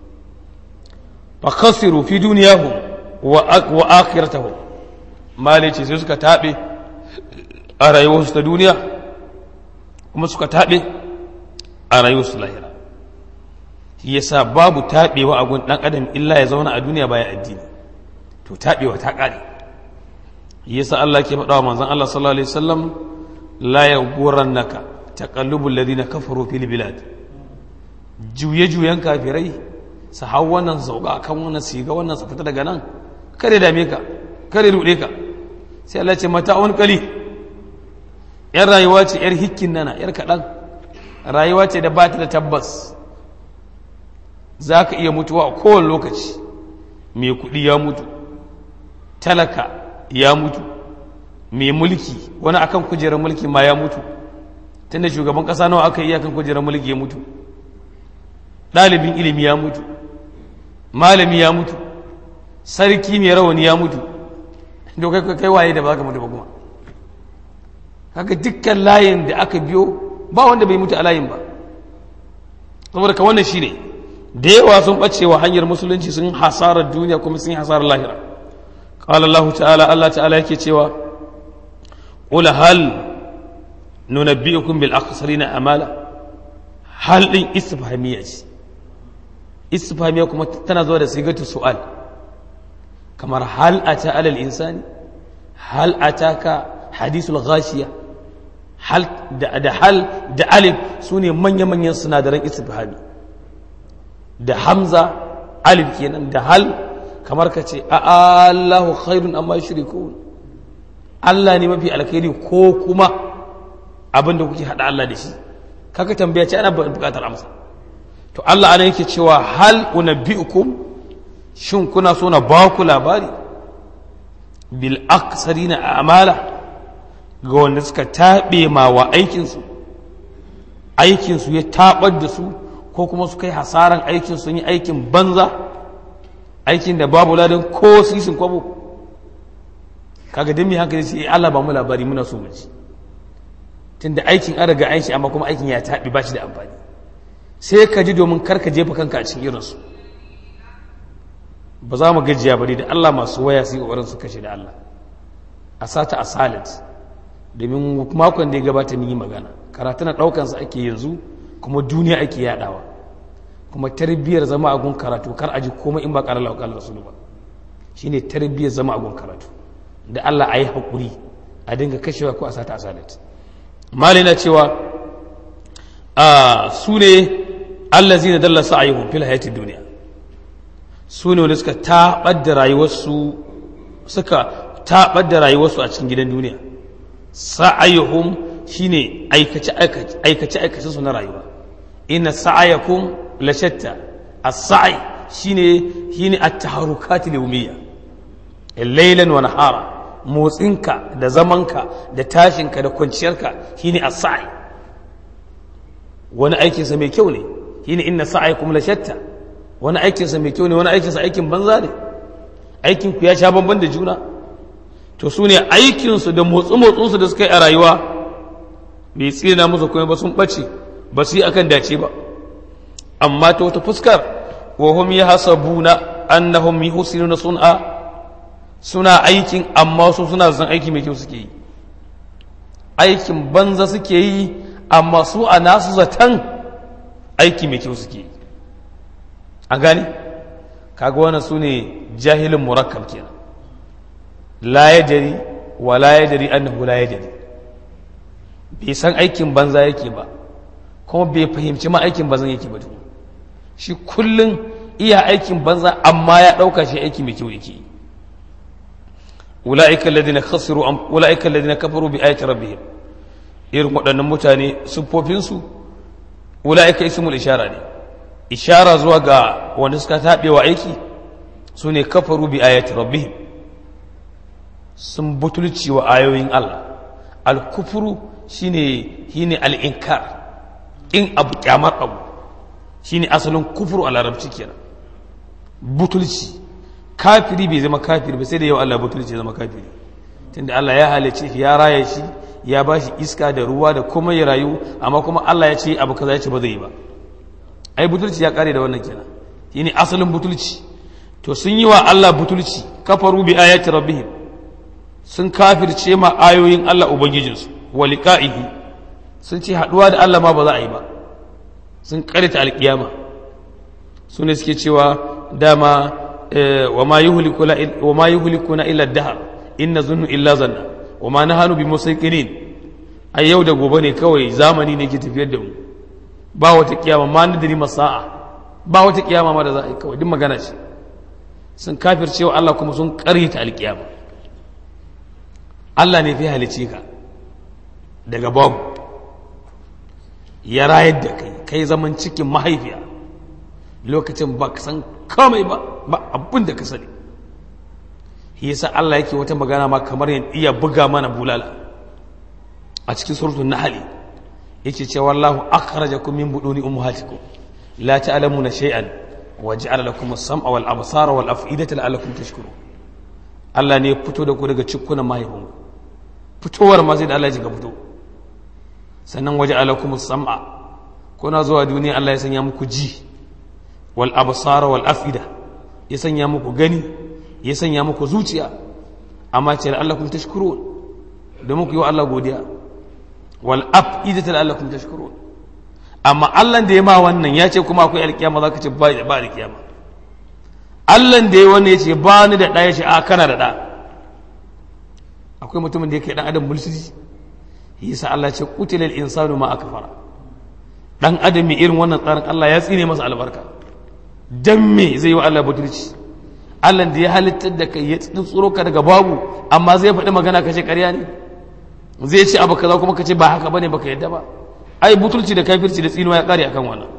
S1: fakasiru fi duniyahum wa akhiratahum malice sai suka tabe a rayuwarsu ta duniya kuma suka tabe a rayuwarsu lahira yasa babu tabewa a gun dan adam illa ya zauna a duniya baya addini to tabewa ta kare yasa Allah ke faɗa wa manzon Allah sallallahu alaihi wasallam la yaghurannaka taqallubul ladina kafaru fil bilad juye-juyen kafirai su hau wannan sauka kan wannan siga wannan su fita daga nan kare dame ka kare rude ka sai Allah ce mata wani kali yar rayuwa ce yar hikkin nana yar kaɗan rayuwa ce da ba ta da tabbas za ka iya mutuwa a kowane lokaci mai kuɗi ya mutu talaka ya mutu mai mulki wani akan kujerar mulki ma ya mutu tunda shugaban ƙasa nawa aka yi akan kujerar mulki ya mutu ɗalibin ilimi ya mutu malami ya mutu sarki mai rawani ya mutu to kai waye da ba ka mutu ba kuma haka dukkan layin da aka biyo ba wanda bai mutu a layin ba saboda ka wannan shine da yawa sun bace wa hanyar musulunci sun hasarar duniya kuma sun hasarar lahira qala Allah ta'ala Allah ta'ala yake cewa qul hal nunabbi'ukum bil akhsarina amala hal din istifhamiyya ce istifhamiya kuma tana zuwa da sigatu su'al kamar hal ata alal insani hal ataka hadithul ghashiya hal da hal da alif sune manya-manyan sinadaran istifhami da hamza alif kenan da hal kamar ka ce a Allahu khairun amma yushrikun Allah ne mafi alkhairi ko kuma abin da kuke hada Allah da shi kaka tambaya ce ana bukatar amsa to Allah ana yake cewa hal unabbiukum shin kuna so na ba ku labari bil aksarina a'mala ga wanda suka tabe ma wa aikinsu ya tabar da su ko kuma suka yi hasaran aikin sun yi aikin banza aikin da babu ladan ko sisin kwabo kaga dan me hankali sai Allah ba mu labari muna so mu ji tunda aikin an riga an shi amma kuma aikin ya tabi ba shi da amfani sai ka ji domin kar ka jefa kanka a cikin irinsu ba za mu gajiya bari da Allah masu waya su yi ƙoƙarin su kashe da Allah a sata a silent domin makon da ya gabata mun yi magana karatu na ɗaukansa ake yanzu kuma duniya ake yaɗawa kuma tarbiyyar zama a gun karatu kar a ji komai in ba ƙarar lauƙar rasulu ba shine tarbiyyar zama a gun karatu da Allah a yi haƙuri a dinga kashewa ko a sata a silent malai na cewa su ne allazina dalla sa'ayuhum fil hayatid dunya su ne wanda suka tabar da rayuwarsu a cikin gidan duniya sa'ayuhum shine aikace su na rayuwa inna sa'ayakum la shatta as-sa'i shine at-taharukat al-yawmiyya laylan wa nahara motsinka da zamanka da tashinka da kwanciyarka shine as-sa'i wani aikinsa mai kyau ne shine inna sa'ayakum la shatta wani aikinsa mai kyau ne wani aikinsa aikin banza ne aikin ku ya sha bamban da juna to su ne aikinsu da motsinsu da suka yi a rayuwa bai tsina musu kuma ba sun ɓace ba su yi akan dace ba amma ta wata fuskar wa hum yahsabuna annahum yuhsinuna sun'a suna aikin amma su suna zan aiki mai kyau suke yi aikin banza suke yi amma su a nasu zaton aiki mai kyau suke yi an gani kaga wannan su ne jahilin murakkab kenan la yadri wa la yadri annahu la yadri bai san aikin banza yake ba kuma bai fahimci ma aikin banza yake ba shi kullun iya aikin banza amma ya dauka shi aiki mai kyau yake ulaika alladhina kafaru bi ayati rabbihim irin waɗannan mutane siffofinsu ulaika ismul ishara ne ishara zuwa ga wanda suka taɓewa aiki su ne kafaru bi ayati rabbihim sun butulci wa ayoyin Allah al-kufru shine al-inkar in abu kyamar abu shine asalin kufru a larabci kenan butulci kafiri bai zama kafiri ba sai da yau Allah butulci zama kafiri tunda Allah ya halice shi ya raya shi ya bashi iska da ruwa da kuma ya rayu amma kuma Allah ya ce abu kaza ya ce ba zai yi ba ai butulci ya kare da wannan kenan shine asalin butulci to sun yi wa Allah butulci kafaru bi ayati rabbihim sun kafirce ma ayoyin Allah ubangijinsu wa liqa'ihi sun ce haduwa da Allah ma ba za a yi ba sun karita alkiyama su ne suke cewa dama wa ma yuhlikuna illa ad-dahr inna zunnu illa zanna wa ma nahanu bi musayqinin ai yau da gobe ne kawai zamani ne ke tafiyar da mu ba wata kiyama ma nadri masa'a ba wata kiyama ma da za a yi kawai duk magana ce sun kafirce wa Allah kuma sun karita alkiyama Allah ne fi halice ka daga babu ya rayar da kai zaman cikin mahaifiya lokacin ba ka san kamai ba abin da ka sani yasa Allah yake wata magana ma kamar iya buga mana bulala a cikin suratul nahl yake cewa wallahu akhrajakum min buduni ummahatikum la ta'lamuna shay'an wa ja'ala lakum as-sam'a wal absara wal af'idata la'allakum tashkurun Allah ne ya fito da ku daga cikkunan mahaifanku fitowar ma sai da Allah ya ga fito sannan waje alakum sam'a kuna zuwa duniya Allah ya sanya muku ji wal absara wal afida ya sanya muku gani ya sanya muku zuciya amma ce Allah kun tashkurun da muku yi wa Allah godiya wal afida Allah kun tashkurun amma Allah da ya ma wannan ya ce kuma akwai alkiyama zaka ce ba alkiyama Allah da ya wannan ya ce ba ni da ɗaya ya ce a kana da ɗa akwai mutumin da yake dan adam mulsiji yasa Allah ce qutilal insanu ma akfara dan adam mai irin wannan tsarin Allah ya tsine masa albarka dan me zai yi wa Allah butulci Allah da ya halittar da kai ya tsoro ka daga babu amma zai faɗi magana kace ƙarya ne zai ce abu kaza kuma kace ba haka bane baka yadda ba ai butulci da kafirci da tsinuwa ya kare akan wannan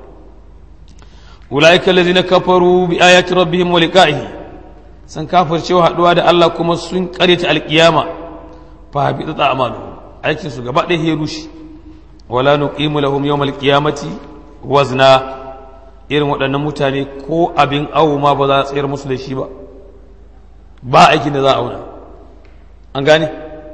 S1: ulaika allazina kafaru bi ayati rabbihim wa liqa'ihi san kafircewa haduwa da Allah kuma sun karyata alkiyama fa habita a'maluhum aikin su gaba ɗaya ya rushe wala nuqimu lahum yawmal qiyamati wazna irin waɗannan mutane ko abin awo ma ba za a tsayar musu da shi ba aikin da za a auna an gane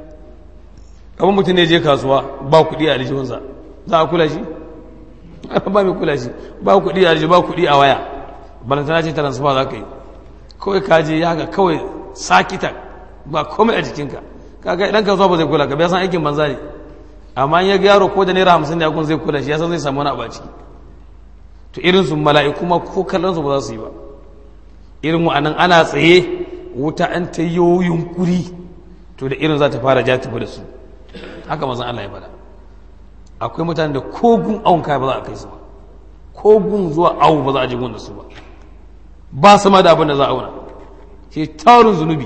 S1: kamar mutum ne je kasuwa ba kuɗi a aljihunsa za a kula shi ba mai kula shi ba kuɗi a aljihu ba kuɗi a waya balantana ce transfer za ka yi kawai kaje ya ga kawai sakita ba komai a jikinka kaga idan kasuwa ba zai kula ka bai san aikin banza ne amma ya ga yaro ko da naira 50 da yakun zai kula shi ya san zai samu wani abu a ciki to irin su mala'iku ma ko kallon su ba za su yi ba irin wa'annan ana tsaye wuta an ta yunkuri to da irin za ta fara ja tafi da su haka mazan Allah ya bada akwai mutane da kogun awon kaya ba za a kai su ba kogun zuwa awu ba za a je gun da su ba su ma da abin da za a auna ke tarin zunubi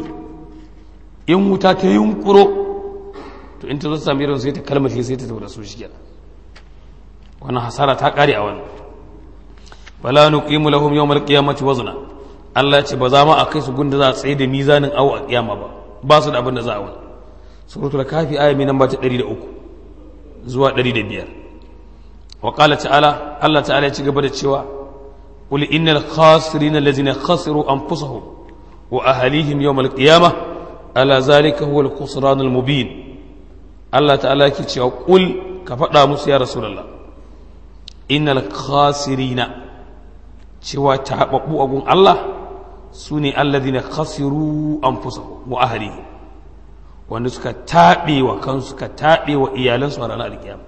S1: in wuta ta yunkuro to in ta zo sami irin sai ta kalmashi sai ta tafi da su shi kenan wannan hasara ta kare a wannan wala nuqimu lahum yawmal qiyamati wazna Allah ya ce ba za mu a kai su gunda za a tsaye da mizanin awu a kiyama ba su da abin da za a auna suratul kafi aya mai namba ta 103 zuwa 105 wa qala ta'ala Allah ta'ala ya ci gaba da cewa qul innal khasirina allazina khasiru anfusahum wa ahlihim yawmal qiyamah ala zalika huwal khusranul mubin Allah ta'ala yake cewa qul ka faɗa musu ya rasulullah innal khasirina cewa taɓaɓɓu a gun Allah su ne allazina khasiru anfusahum wa ahlihim wanda suka taɓe wa kansu suka taɓe wa iyalansu a ranar alkiyama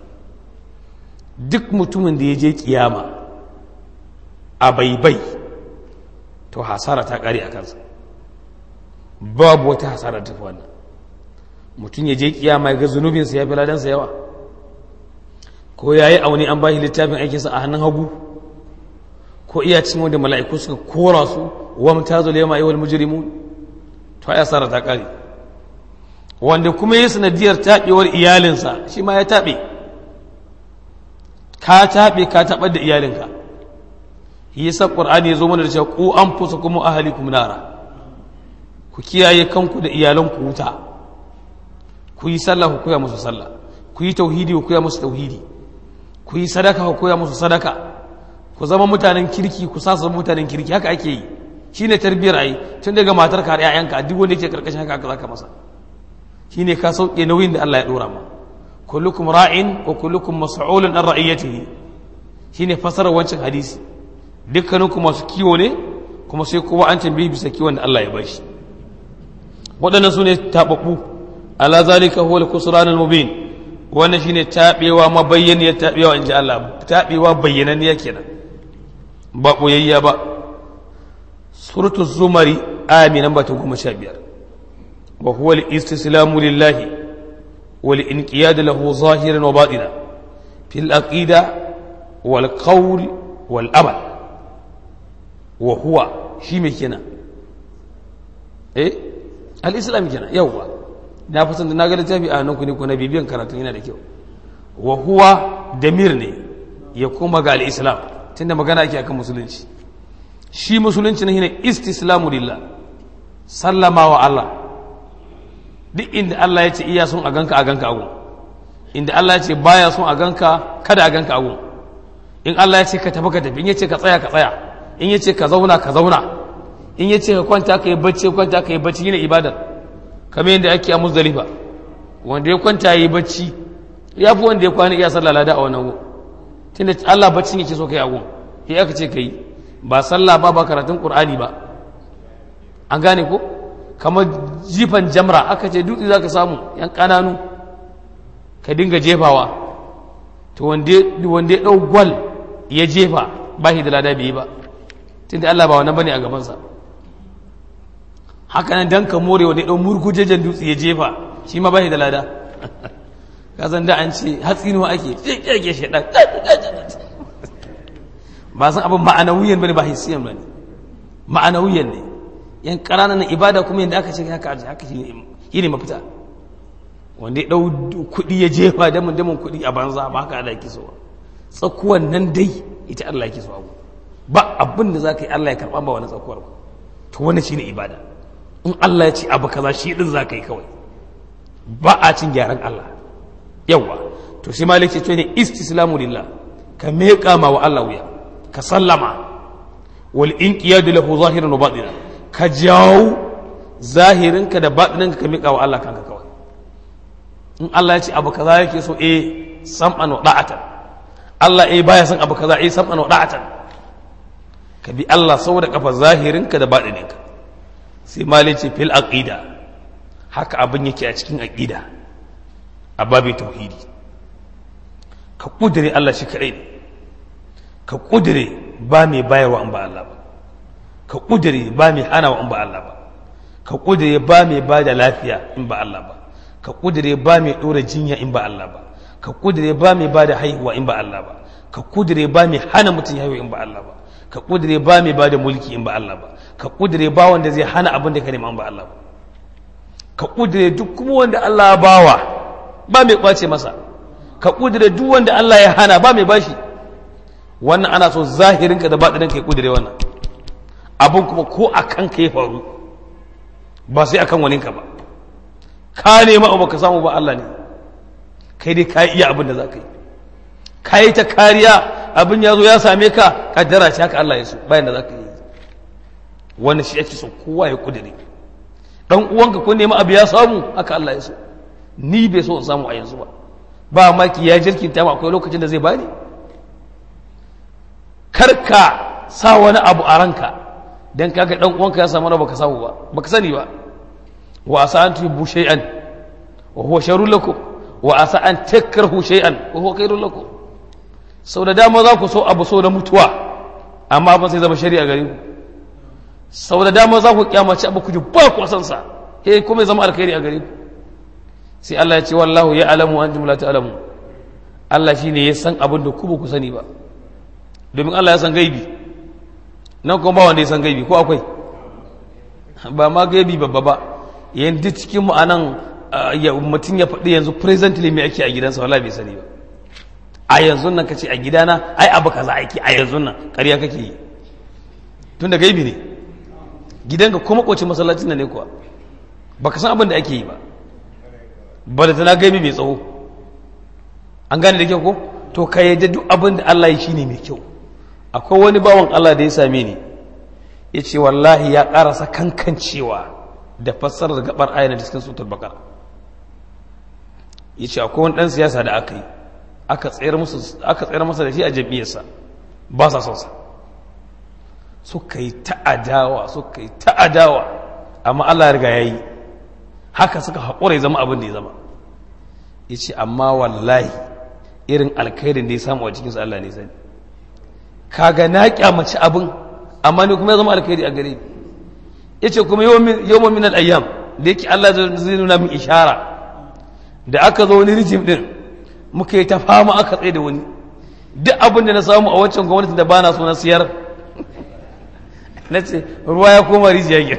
S1: duk mutumin da ya je kiyama a baibai to hasara ta ƙare a kansa babu wata hasara ta fi wannan mutum ya je kiyama ya ga zunubinsa ya fi ladansa yawa ko ya yi auni an bashi littafin aikinsa a hannun hagu ko iya cin wanda mala'iku suka kora su wa mutazo lema ayyuhal mujrimun to ai asara ta kare wanda kuma yi sanadiyar tabewar iyalinsa shi ma ya tabe ka tabar da iyalinka yasa qur'ani yazo mana da cewa ku anfusakum wa ahlikum nara ku kiyaye kanku da iyalanku wuta ku yi sallah ku koya musu sallah ku yi tauhidi ku koya musu tauhidi ku yi sadaka ku koya musu sadaka ku zama mutanen kirki ku sa su mutanen kirki haka ake yi shine tarbiyar ai tun daga matar ka da ƴaƴanka duk wanda yake karkashin haka zaka masa shine ka sauke nauyin da Allah ya dora ma kullukum ra'in wa kullukum mas'ulun an ra'iyatihi shine fasarar wancan hadisi dukkaninku masu kiwo ne kuma sai kowa an tambaye bisa kiwon da Allah ya bashi waɗannan su ne taɓaɓɓu ala zalika huwa al-khusran al-mubin wannan shine taɓewa mabayyaniyar taɓewa inji Allah taɓewa bayyananniya kenan ba ɓoyayya ba suratul zumari aya mai namba ta 15 wa huwa al-istislamu lillahi wal inqiyad lahu zahiran wa batinan fil aqida wal qawl wal amal wa huwa shi me kenan al-islam kenan yawa na fasan da naga littafi a nan ku ne ko na bibiyan karatun yana da kyau wa huwa damir ne ya koma ga al-islam tunda magana ake akan musulunci shi musulunci ne istislamu lillah sallama wa Allah duk inda Allah ya ce iya son a ganka agun inda Allah ya ce baya son a ganka kada a ganka agun in Allah ya ce ka tafi ka tafi in ya ce ka tsaya ka tsaya in ya ce ka zauna ka zauna in ya ce ka kwanta ka yi bacci yana ibadar kamar yadda ake a Muzdalifa wanda ya kwanta ya yi bacci ya fi wanda ya kwana iya sallah lada a wannan gun tunda Allah baccin yake so kai agun sai aka ce kai ba sallah ba karatun Qur'ani ba an gane ko kamar jifan jamra aka ce dutse zaka samu yan kananu ka dinga jefawa to wanda ya dau gwal ya jefa ba shi da lada bai ba tunda Allah ba wannan bane a gaban sa haka nan dan ka more wanda ya dau murgujejen dutse ya jefa shi ma ba shi da lada ka san da an ce hatsinu ake kike shedan ba san abin ma'anawiyan bane ba hissiyan bane ma'anawiyan ne yan ƙananan ibada kuma yadda aka ce haka shi ne mafita. Wanda ya ɗau kuɗi ya jefa damin kuɗi a banza ba haka Allah yake so. Tsakuwan nan dai ita Allah yake so abu. Ba abin da za ka yi Allah ya karɓa ba wani tsakuwar ba. To wannan shi ne ibada. In Allah ya ce abu kaza shi ɗin za ka yi kawai. Ba a cin gyaran Allah. Yawwa. To sai Malik ce ne istislamu lillah. Ka meƙa ma wa Allah wuya. Ka sallama. Wal inqiyadu lahu zahiran wa batinan. Ka jawo zahirinka da batininka ka miƙa wa Allah kanka kawai. In Allah ya ce abu kaza yake so sam'an wa da'atan. Allah baya son abu kaza sam'an wa da'atan. Ka bi Allah saboda kafa zahirinka da batininka. Sai Malik ce fil aqida. Haka abin yake a cikin aqida. A babin tauhidi. Ka kudure Allah shi kadai ne. Ka kudure ba mai bayarwa in ba Allah ba. Ka kudure ba mai hanawa in ba Allah ba. Ka kudure ba mai bada lafiya in ba Allah ba. Ka kudure ba mai dora jinya in ba Allah ba. Ka kudure ba mai bada haihuwa in ba Allah ba. Ka kudure ba mai hana mutum haihuwa in ba Allah ba. Ka kudure ba mai bada mulki in ba Allah ba. Ka kudure ba wanda zai hana abin da ka nema in ba Allah ba. Ka kudure duk kuma wanda Allah ya bawa ba mai kwace masa. Ka kudure duk wanda Allah ya hana ba mai bashi. Wannan ana so zahirinka da baɗininka ya kudure wannan abin kuma ko a kanka ya faru ba sai akan waninka ba. Ka nema abu ka samu ba Allah ne, kai dai ka iya abin da za ka yi, ka yi ta kariya abin ya zo ya same ka kaddara shi haka Allah ya so bayan da za ka yi. Wannan shi ake so kowa ya kudure. Dan uwanka ko nema abu ya samu haka Allah ya so. Ni bai so in samu a yanzu ba maki ya jirkinta ma akwai lokacin da zai bani. Karka sa wani abu a ranka dan kaga dan uwanka ya samu baka samu ba baka sani ba. Wa asa an tuhibbu shay'an wa huwa sharrun lakum wa asa an takrahu shay'an wa huwa khairun lakum. Sau da dama za ku so abu so da mutuwa amma ba sai zama shari'a gare ku. Sau da dama za ku kyamaci abu ku ji ba ku san sa kuma ya zama alkhairi a gare ku. Sai Allah ya ce wallahu ya'lamu antum la ta'lamun. Allah shine ya san abin da ku ba ku sani ba. Domin Allah ya san gaibi nan kuma ba wanda ya san gaibi ko akwai ba ma gaibi babba ba. Yanzu cikin mu anan mutum ya faɗi yanzu presently me ake a gidansa wallahi bai sani ba. A yanzu nan kace a gidana ai abu kaza aiki a yanzu nan ƙarya kake yi tun da gaibi ne. Gidanka kuma kowace masallacin nan ne kuwa baka san abin da ake yi ba ba da tana gaibi mai tsawo. An gane da kyau ko to ka yadda duk abin da Allah ya shi ne mai kyau. Akwai wani bawan Allah da ya same ni ya ce wallahi ya ƙarasa kankancewa da fassarar gabar ayyana cikin sutar bakar. Ya ce akwai wani ɗan siyasa da aka yi aka tsayar masa da shi a jam'iyyarsa ba sa sonsa suka yi ta'adawa amma Allah ya riga ya yi haka suka haƙura ya zama abin da ya zama. Ya ce amma wallahi irin alkhairin da ya samu a cikinsu Allah ne sani. Kaga na kyamaci abin amma ne kuma ya zama alkhairi a gare ni. Ya ce kuma yawon min al'ayyam da yake Allah zai nuna min ishara da aka zo wani rijim din muka yi ta fama aka tsaye da wani duk abin da na samu a wancan gwamnatin da ba na so na siyar na ce ruwa ya koma rijiya gina.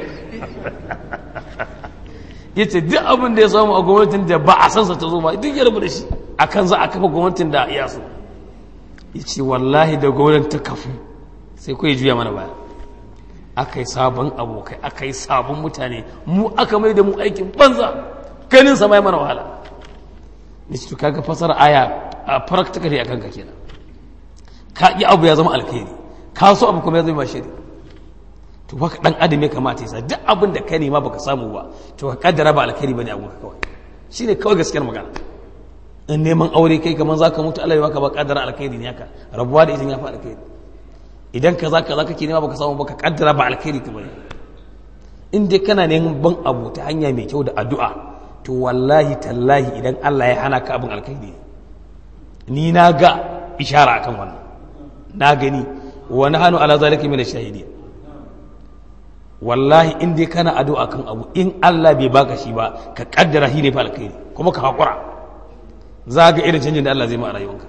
S1: Ya ce duk abin da ya samu a gwamnatin da ba a sansa ta zo ba duk ya rabu da shi akan za a kafa gwamnatin da ya so. Ya ce wallahi da gwamnatin ta kafu sai kawai juya mana baya aka yi sabon abokai aka yi sabon mutane mu aka mai da mu aikin banza ganin sa mai mana wahala. Ni ce to kaga fasara aya a practically akan ka kenan ka yi abu ya zama alkhairi ka so abu kuma ya zama shari. To haka dan adam ya kamata ya sa duk abin da ka nema baka samu ba to ka kaddara ba alkhairi bane a gunka kawai shine kawai gaskiyar magana. In neman aure kai kaman zaka mutu Allah ya baka ba kaddara alkhairi ne haka rabuwa da idan ya fa alkhairi. Idan kaza kake nema baka samu baka kaddara ba alkhairi ka bane. In dai kana neman ban abu ta hanya mai kyau da addu'a to wallahi tallahi idan Allah ya hana ka abin alkhairi ni na ga ishara akan wannan na gani wa nahnu ala zalika min ash-shahidin. Wallahi in dai kana addu'a kan abu in Allah bai baka shi ba ka kaddara shi ne fa alkhairi kuma ka hakura za ga irin canjin da Allah zai ma a rayuwarka.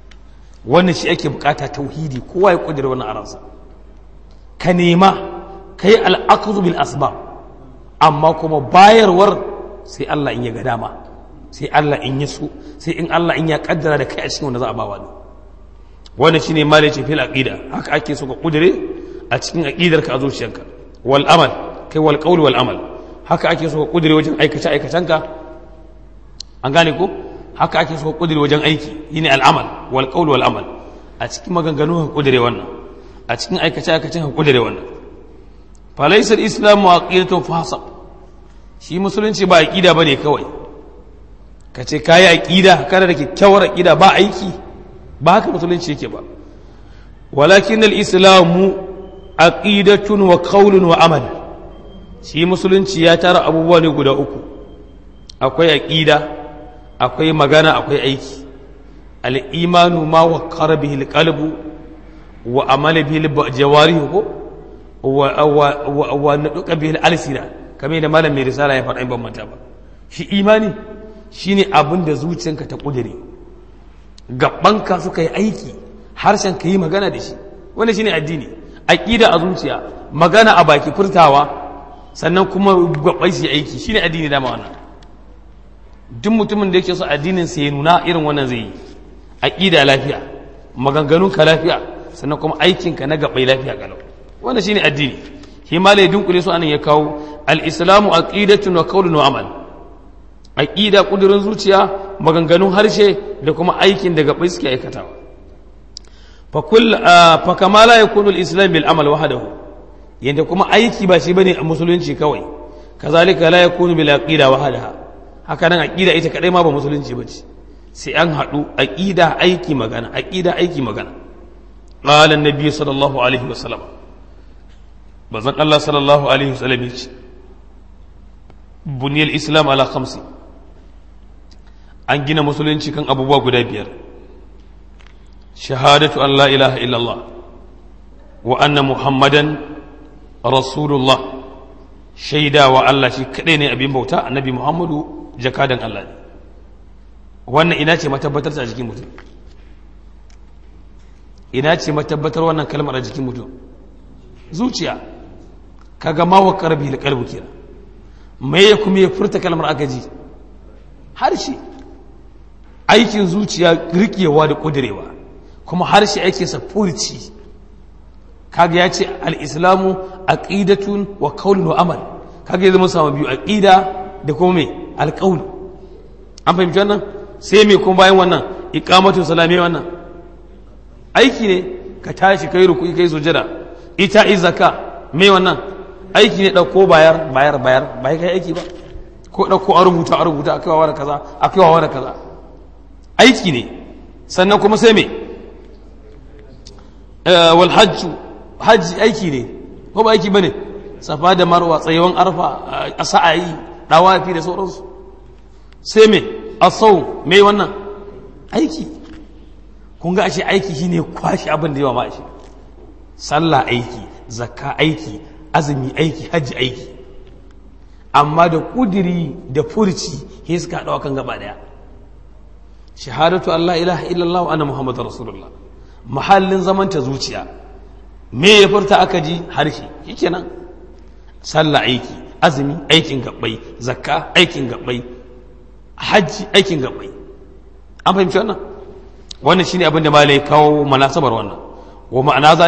S1: Wannan shi ake bukata tauhidi kowa ya kudura wannan aransa ka nema kai al'aqdu bil asbab amma kuma bayarwar sai Allah in ya ga dama sai Allah in ya so sai in Allah in ya kaddara da kai a cikin wanda za a ba wani wannan shine malai ce fil aqida haka ake so ka kudure a cikin aqidarka a zuciyarka wal amal kai wal qawl wal amal haka ake so ka kudure wajen aikace aikacenka an gane ko haka ake so ka kudure wajen aiki yine al amal wal qawl wal amal a cikin maganganu ka kudure wannan a cikin aikace aikacen ka kudure wannan fa laysa al islamu aqidatun fasab shi musulunci ba aqida bane kawai kace kai aqida kana da kyakkyawar aqida ba aiki ba haka musulunci yake ba walakin al-islamu aqidatun wa qawlun wa amal shi musulunci ya tara abubuwa ne guda uku akwai aqida akwai magana akwai aiki al-imanu ma waqqara bihi al-qalbu wa amala bihi al-jawarih wa nadqa bihi al-alsina kamar da malam mai risala ya faɗa in ban manta ba shi imani shine abin da zuciyanka ta kudure gabanka suka yi aiki harshen ka yi magana da shi wanda shine addini aqida a zuciya magana a baki furtawa sannan kuma gabai su aiki shine addini dama wannan duk mutumin da yake so addinin sa ya nuna irin wannan zai yi aqida lafiya maganganun ka lafiya sannan kuma aikin ka na gabai lafiya kalau wannan shine addini shi ma lai dunkule su anan ya kawo al-islamu aqidatun wa qawlun wa amal aqida kudurin zuciya maganganun harshe da kuma aikin da gabai suke aikatawa fa kama la yakunu al-islam bil amal wahdahu yanda kuma aiki ba shi bane a musulunci kawai kazalika la yakunu bil aqida wahdaha haka nan aqida ita kadai ma ba musulunci bace sai an hadu aqida aiki magana aqida aiki magana qala an-nabi sallallahu alaihi wasallam bazan Allah sallallahu alaihi wasallam yace buniyal islam ala khamsi an gina musulunci kan abubuwa guda biyar shahadatu an la ilaha illallah wa anna muhammadan rasulullah shaida wa Allah shi kadai ne abin bauta annabi muhammadu jakadan Allah ne wannan ina ce matabbatar ta a jikin mutum ina ce matabbatar wannan kalmar a jikin mutum zuciya kaga ma wa qarbi li qalbi kira me kuma ya furta kalmar aka ji harshe aikin zuciya rikewa da kudirewa kuma harshe ake sa furci kaga ya ce al-islamu aqidatun wa qawlun wa amal kaga yanzu mun samu biyu aqida da kuma me al-qawl an fahimci wannan sai me kuma bayan wannan iqamatu salami wannan aiki ne ka tashi kai ruku'i kai sujada ita zakka me wannan aiki ne dauko bayar bai kai aiki ba ko dauko a rubuta akai wa kaza akai wa kaza aiki ne sannan kuma sai me wal hajji aiki ne ko ba aiki bane safa da marwa tsayawan arfa sa'ayi dawafi da sauransu sai me asau me wannan aiki kun ga ashe aiki shine kwashi abin da yawa ma ashe sallah aiki zakka aiki azumi aiki hajji aiki amma da kudiri da furci he suka haɗa kan gaba daya shahadatu Allah ilaha illallah wa anna muhammadar rasulullah mahallin zamanta zuciya me ya furta aka ji harshe shikenan sallah aiki azumi aikin gabbai zakka aikin gabbai hajji aikin gabbai an fahimci wannan shine abin da malai kawo munasabar wannan wa ma'ana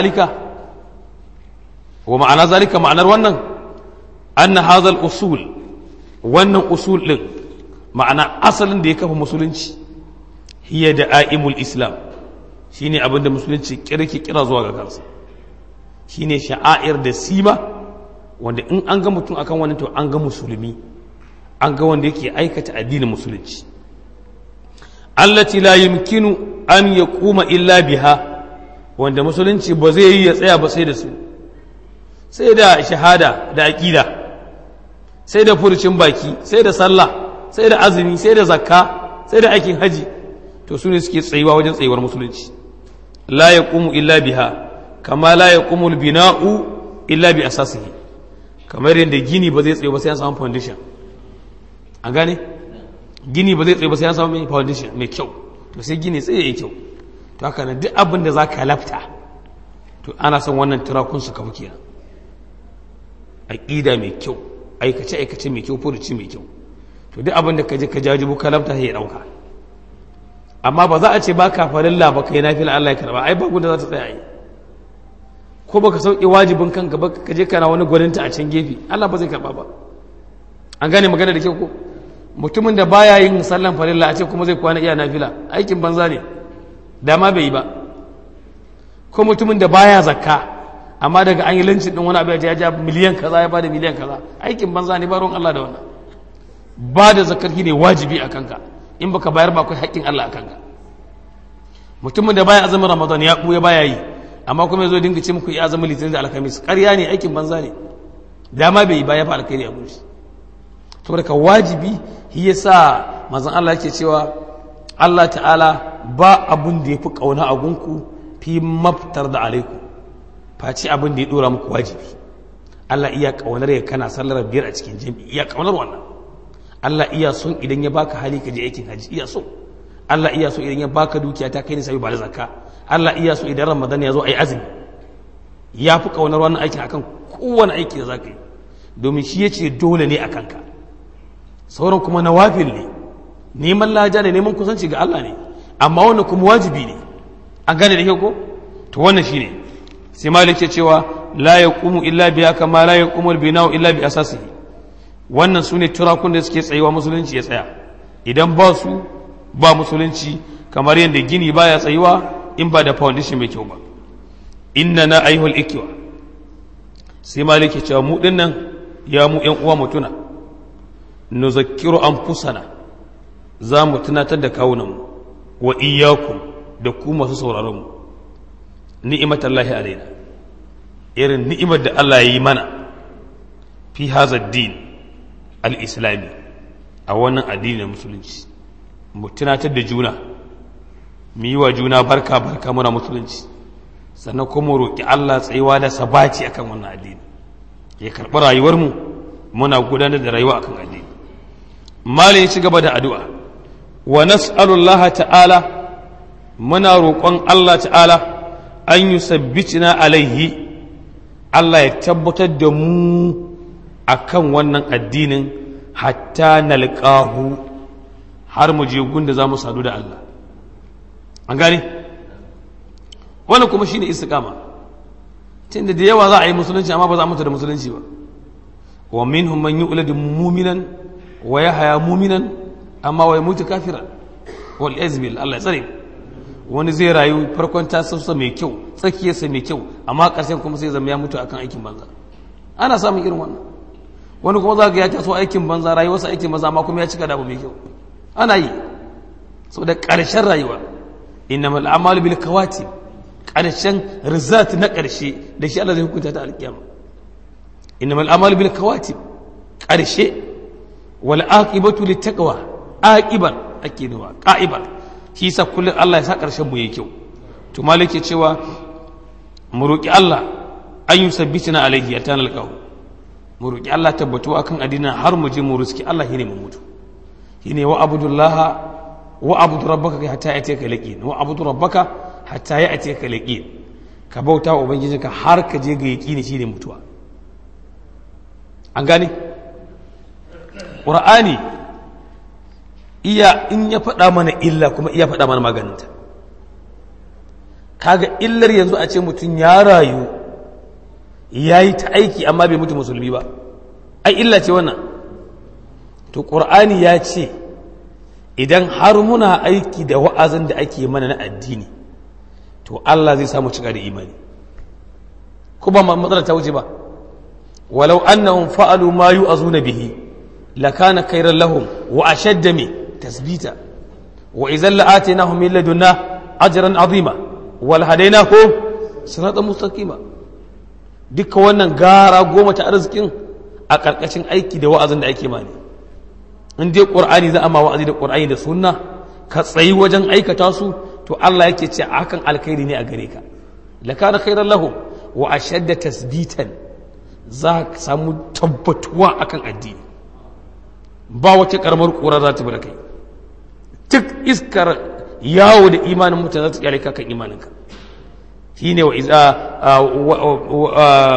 S1: zalika ma'anar wannan anna hadha al-usul wannan usul din ma'ana asalin da ya kafa musulunci hiya da'aimul islam shine abinda musulunci kira zuwa ga kansa shine sha'air da sima wanda in an ga mutum akan wannan to an ga musulmi an ga wanda yake aikata addinin musulunci allati la yumkinu an yaquma illa biha wanda musulunci ba zai yi ya tsaya ba sai da su sai da shahada da aqida sai da furucin baki sai da sallah sai da azumi sai da zakka sai da aikin haji to su ne suke tsayuwa wajen tsayuwar musulunci la yaqumu illa biha kama la yaqumu al-bina'u illa bi asasihi kamar yadda gini ba zai tsaye ba sai an samu foundation an gane gini ba zai tsaye ba sai an samu foundation mai kyau to sai gini tsaye yayi kyau to haka nan duk abin da zaka lafta to ana son wannan turakun su kafu kenan aqida mai kyau aikace mai kyau furuci mai kyau to duk abin da ka je ka jajibu kalamta sai ya dauka amma ba za a ce baka farilla ba kai nafila Allah ya karba ai ba gunda za ta tsaya ai ko baka sauke wajibin kanka ba ka je kana wani gwaninta a can gefe Allah ba zai karba ba an gane magana da kyau ko mutumin da baya yin sallan farilla a ce kuma zai kwana iya nafila aikin banza ne dama bai yi ba ko mutumin da baya zakka amma daga an yi lancin din wani abu ya ja miliyan kaza ya bada miliyan kaza aikin banza ne ba ruwan Allah da wannan ba da zakar ne wajibi a kanka in baka bayar ba akwai haƙƙin Allah a kanka mutumin da baya azumin Ramadan ya buya baya yi amma kuma yazo dinga ce muku ya azumin Litinin da Alhamis ƙarya ne aikin banza ne dama bai yi ba ya fa alkhairi a gurin to daga wajibi shi yasa manzon Allah yake cewa Allah ta'ala ba abun da yafi kauna a gunku fi maftar da alaiku faci abin da ya dora muku wajibi Allah iya kaunar ya kana sallar biyar a cikin jami'i iya kaunar wannan Allah iya son idan ya baka hali ka je aikin haji iya so Allah iya so idan ya baka dukiya ta kai ni sai ba da zakka Allah iya so idan Ramadan ya zo ai azumi ya fi kaunar wannan aikin akan kowane aiki da zaka yi domin shi yace dole ne akan ka sauran kuma nawafil ne neman laja ne neman kusanci ga Allah ne amma wannan kuma wajibi ne an gane da kyau ko to wannan shine sai malik ya cewa la yaqumu illa biya kama la yaqumu al-bina'u illa bi asasihi wannan sune turakun da suke tsayewa musulunci ya tsaya idan ba su ba musulunci kamar yadda gini baya tsayuwa in ba da foundation mai kyau ba innana ayyuhal ikwa sai malik ya cewa mu dinnan ya mu ƴan uwa mutuna nuzakkiru anfusana za mu tunatar da kawunanmu wa iyyakum da ku masu sauraron mu ni'imatallahi alaina irin ni'imar da Allah ya yi mana fi hadha din al-islami a wannan addini na musulunci mu tunatar da juna mu yi wa juna barka muna musulunci sannan kuma roƙi Allah tsayuwa da sabati akan wannan addini ya karɓi rayuwar mu muna gudanar da rayuwa akan addini malai ya ci gaba da addu'a wa nas'alullaha ta'ala muna roƙon Allah ta'ala an yusabbitina alaihi Allah ya tabbatar da mu akan wannan addinin hatta nalqahu har mu je gunda zamu sadu da Allah an gane wannan kuma shine istiqama tunda da yawa za a yi musulunci amma ba za a mutu da musulunci ba wa minhum man yu'ladu mu'minan wa yahya mu'minan amma wa yamutu kafiran wal azbil Allah ya tsare wani zai rayu farkon tasarsa mai kyau tsakiyarsa mai kyau amma ƙarshen kuma sai zama ya mutu akan aikin banza ana samun irin wannan wani kuma za ga ya taso aikin banza rayuwarsa aikin banza amma kuma ya cika da abu mai kyau ana yi so da ƙarshen rayuwa innamal a'malu bil kawatib ƙarshen rizat na ƙarshe da shi Allah zai hukunta ta alƙiyama innamal a'malu bil kawatib ƙarshe wal aqibatu lit taqwa aqiban ake nawa qa'iban shi sa kullum Allah ya sa ƙarshen mu yayi kyau to malik ya cewa mu roki Allah an yusabbitina alaihi atana alqaw mu roki Allah tabbatu akan addinin har mu je mu riski Allah shine mu mutu shine wa abudullaha wa abudu rabbaka hatta yateka yaqin wa abudu rabbaka hatta yateka yaqin ka bauta wa ubangijinka har ka je ga yaqini shine mutuwa an gane qur'ani iya in ya faɗa mana illa kuma iya faɗa mana maganinta kaga illar yanzu a ce mutum ya rayu ya yi ta aiki amma bai mutu musulmi ba ai illa ce wannan to ƙur'ani ya ce idan har muna aiki da wa'azin da ake mana na addini to Allah zai samu cika da imani ko ba matsala ta wuce ba walau annahum fa'alu ma yu'azuna bihi lakana khairan lahum wa ashadda min تثبيتا وإذا لآتيناهم من لدنا أجرا عظيما ولهديناهم صراطا مستقيما duka wannan gara goma ta arzikin a ƙarƙashin aiki da wa'azin da ake mani in dai ƙur'ani za a ma wa'azi da ƙur'ani da sunna ka tsayi wajen aikata su to Allah yake ce hakan alkhairi ne a gare ka lakana khairan lahum wa ashadda tasbitan za ka samu tabbatuwa akan addini ba wace karamar ƙura za ta bi da kai duk iskar yawo da imanin mutane za ta kyale ka kan imaninka shi ne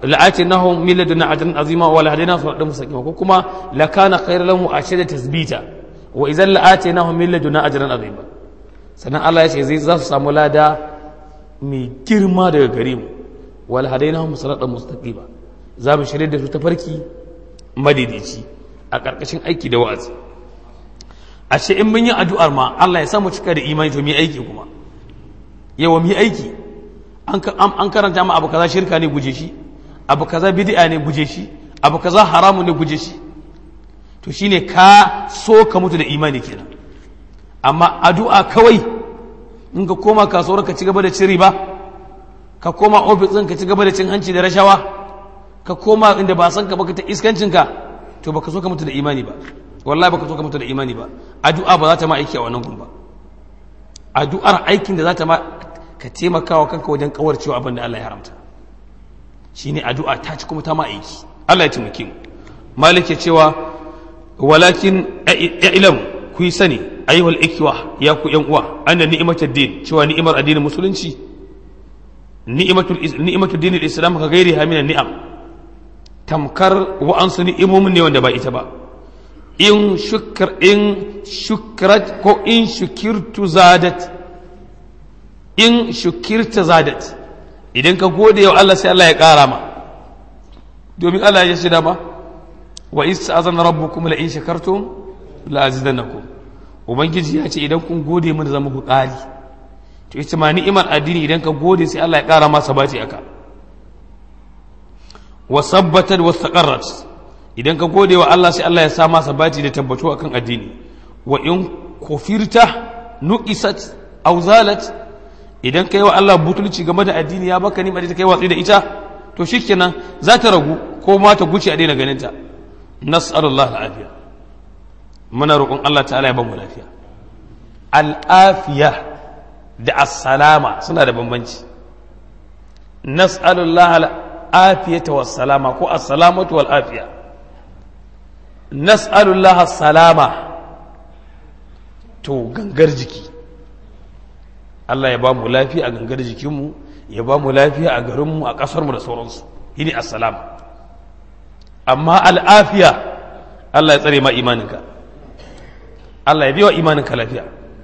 S1: la'atinahum min ladunna ajran azima wa lahadina siratan mustaqima ko kuma lakana khayran lahum ashada tasbita wa idan la'atinahum min ladunna ajran azima sannan Allah ya ce zai za su samu lada mai girma daga gare mu wa lahadina siratan mustaqima za mu shirye da su ta farki madidici a karkashin aiki da wa'azi ashe in mun yi addu'ar ma Allah ya samu cika da imani to mu yi aiki kuma yawa mu yi aiki an karanta ma abu kaza shirka ne guje shi abu kaza bid'a ne guje shi abu kaza haramu ne guje shi to shine ka so ka mutu da imani kenan amma addu'a kawai in ka koma kasuwar ka ci gaba da cin riba ka koma ofis ɗin ka ci gaba da cin hanci da rashawa ka koma inda ba san ka baka ta iskancin ka to baka so ka mutu da imani ba wallahi baka so ka mutu da imani ba addu'a ba za ta ma aiki a wannan gun ba addu'ar aikin da za ta ma ka taimakawa kanka wajen kawarcewa abin da Allah ya haramta shine addu'a ta ci kuma ta ma aiki Allah ya taimake mu malik ya cewa walakin ilm ku yi sani ayyuhal ikwa ya ku yan uwa anna ni'matud din cewa ni'imar addinin musulunci ni'matud dinil islam ka gairi hamina ni'am tamkar wa an suni imomin ne wanda ba ita ba in shukrat ko in shukirtu zadat in shukirta zadat idan ka gode wa Allah sai Allah ya ƙara ma domin Allah ya ce dama wa ista'azana rabbukum la in shakartum la azidannakum ubangiji ya ce idan kun gode mun zama ku ƙari to ita ma ni'imar addini idan ka gode sai Allah ya ƙara ma sabati aka wa sabbatat wa istaqarrat idan ka gode wa Allah sai Allah ya sa ma sabati da tabbato akan addini wa in kufirta nuqisat aw zalat idan kai wa Allah butulci game da addini ya baka nima da kai watsi da ita to shikenan za ta ragu ko ma ta guce a daina ganin ta nas'alullah al'afiya muna roƙon Allah ta'ala ya ba mu lafiya al'afiya da as-salama suna da bambanci nas'alullah al'afiyata was-salama ko as-salamatu wal afiya nas'alullah as-salama to gangar jiki Allah ya ba mu lafiya a gangar jikinmu ya ba mu lafiya a garinmu a ƙasarmu da sauransu yini assalam amma al'afiya Allah ya tsare ma imaninka Allah ya biya wa imaninka lafiya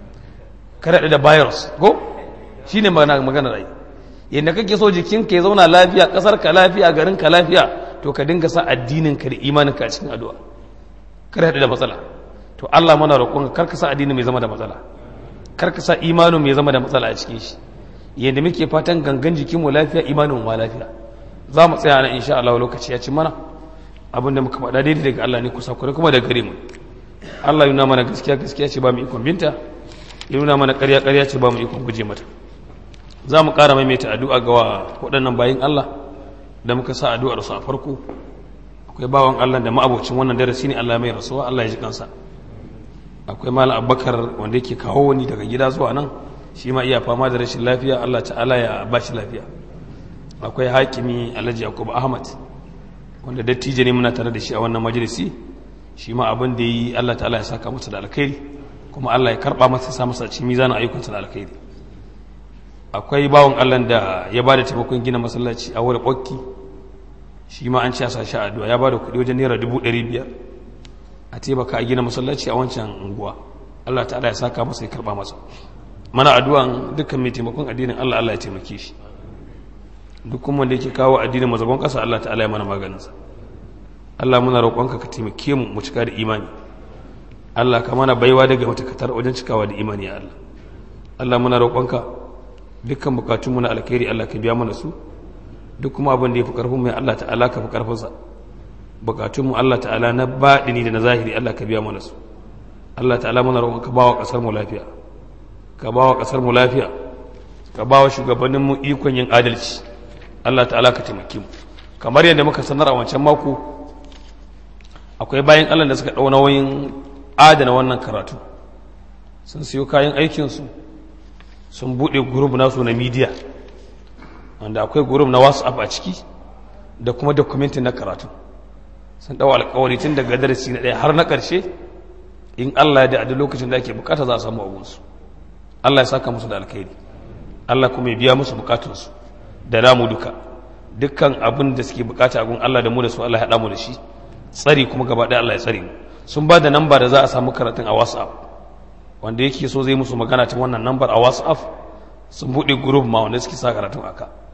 S1: kada da virus ko shine magana rai yadda kake so jikinka ya zauna lafiya ƙasarka lafiya garinka lafiya to ka dinga sa addininka da imaninka a cikin addu'a kada da matsala to Allah muna roƙonka kar ka sa addini mai zama da matsala karka sa imanin mai zama da matsala a cikin shi yadda muke fatan gangan jikinmu lafiya imanin ma lafiya za mu tsaya nan insha Allah lokaci ya ci mana abinda muka faɗa daidai daga Allah ne kusa kure kuma daga gare mu Allah ya nuna mana gaskiya gaskiya ce ba mu ikon binta ya nuna mana ƙarya ƙarya ce ba mu ikon guje mata za mu ƙara maimaita addu'a ga waɗannan bayin Allah da muka sa addu'ar su a farko akwai bawan Allah da ma'abocin wannan darasi ne Allah mai rasuwa Allah ya ji kansa akwai malam abubakar wanda yake kawo wani daga gida zuwa nan shi ma iya fama da rashin lafiya Allah ta'ala ya ba shi lafiya akwai hakimi alhaji yakubu ahmad wanda dattijo ne muna tare da shi a wannan majalisi shi ma abin da yi Allah ta'ala ya saka masa da alkhairi kuma Allah ya karba masa sa masa cikin mizanin ayyukansa da alkhairi akwai bawon Allah da ya bada taimakon gina masallaci a wurin kokki shi ma an ci a sashi addu'a ya bada kuɗi wajen naira 500 a taimaka a gina masallaci a wancan unguwa Allah ta'ala ya saka masa ya karba masa mana addu'an dukkan mai taimakon addinin Allah Allah ya taimake shi duk kuma wanda yake kawo addinin mazagon ƙasa Allah ta'ala ya mana maganinsa Allah muna roƙonka ka taimake mu mu cika da imani Allah ka mana baiwa daga matakatar wajen cikawa da imani ya Allah Allah muna roƙonka dukkan bukatunmu na alkhairi Allah ka biya mana su duk kuma abin da ya fi ƙarfin mu ya Allah ta'ala ka fi ƙarfinsa bukatunmu Allah ta'ala na baɗini da na zahiri Allah ka biya mana su Allah ta'ala muna roƙon ka bawa ƙasar mu lafiya ka bawa ƙasar mu lafiya ka bawa shugabannin mu ikon yin adalci Allah ta'ala ka taimake mu kamar yadda muka sanar a wancan mako akwai bayan Allah da suka ɗau nauyin adana wannan karatu sun siyo kayan aikin su sun buɗe group nasu na media wanda akwai group na WhatsApp a ciki da kuma documentin na karatu sun dawo alƙawari tun daga darasi na ɗaya har na ƙarshe in Allah ya da a lokacin da ake bukata za a samu abunsu Allah ya saka musu da alkhairi Allah kuma ya biya musu bukatunsu da namu duka dukkan abin da suke bukata a gun Allah da mu da su Allah ya haɗa mu da shi tsari kuma gaba ɗaya Allah ya tsare mu sun ba da namba da za a samu karatun a WhatsApp wanda yake so zai musu magana ta wannan nambar a WhatsApp sun buɗe group ma wanda suke sa karatun aka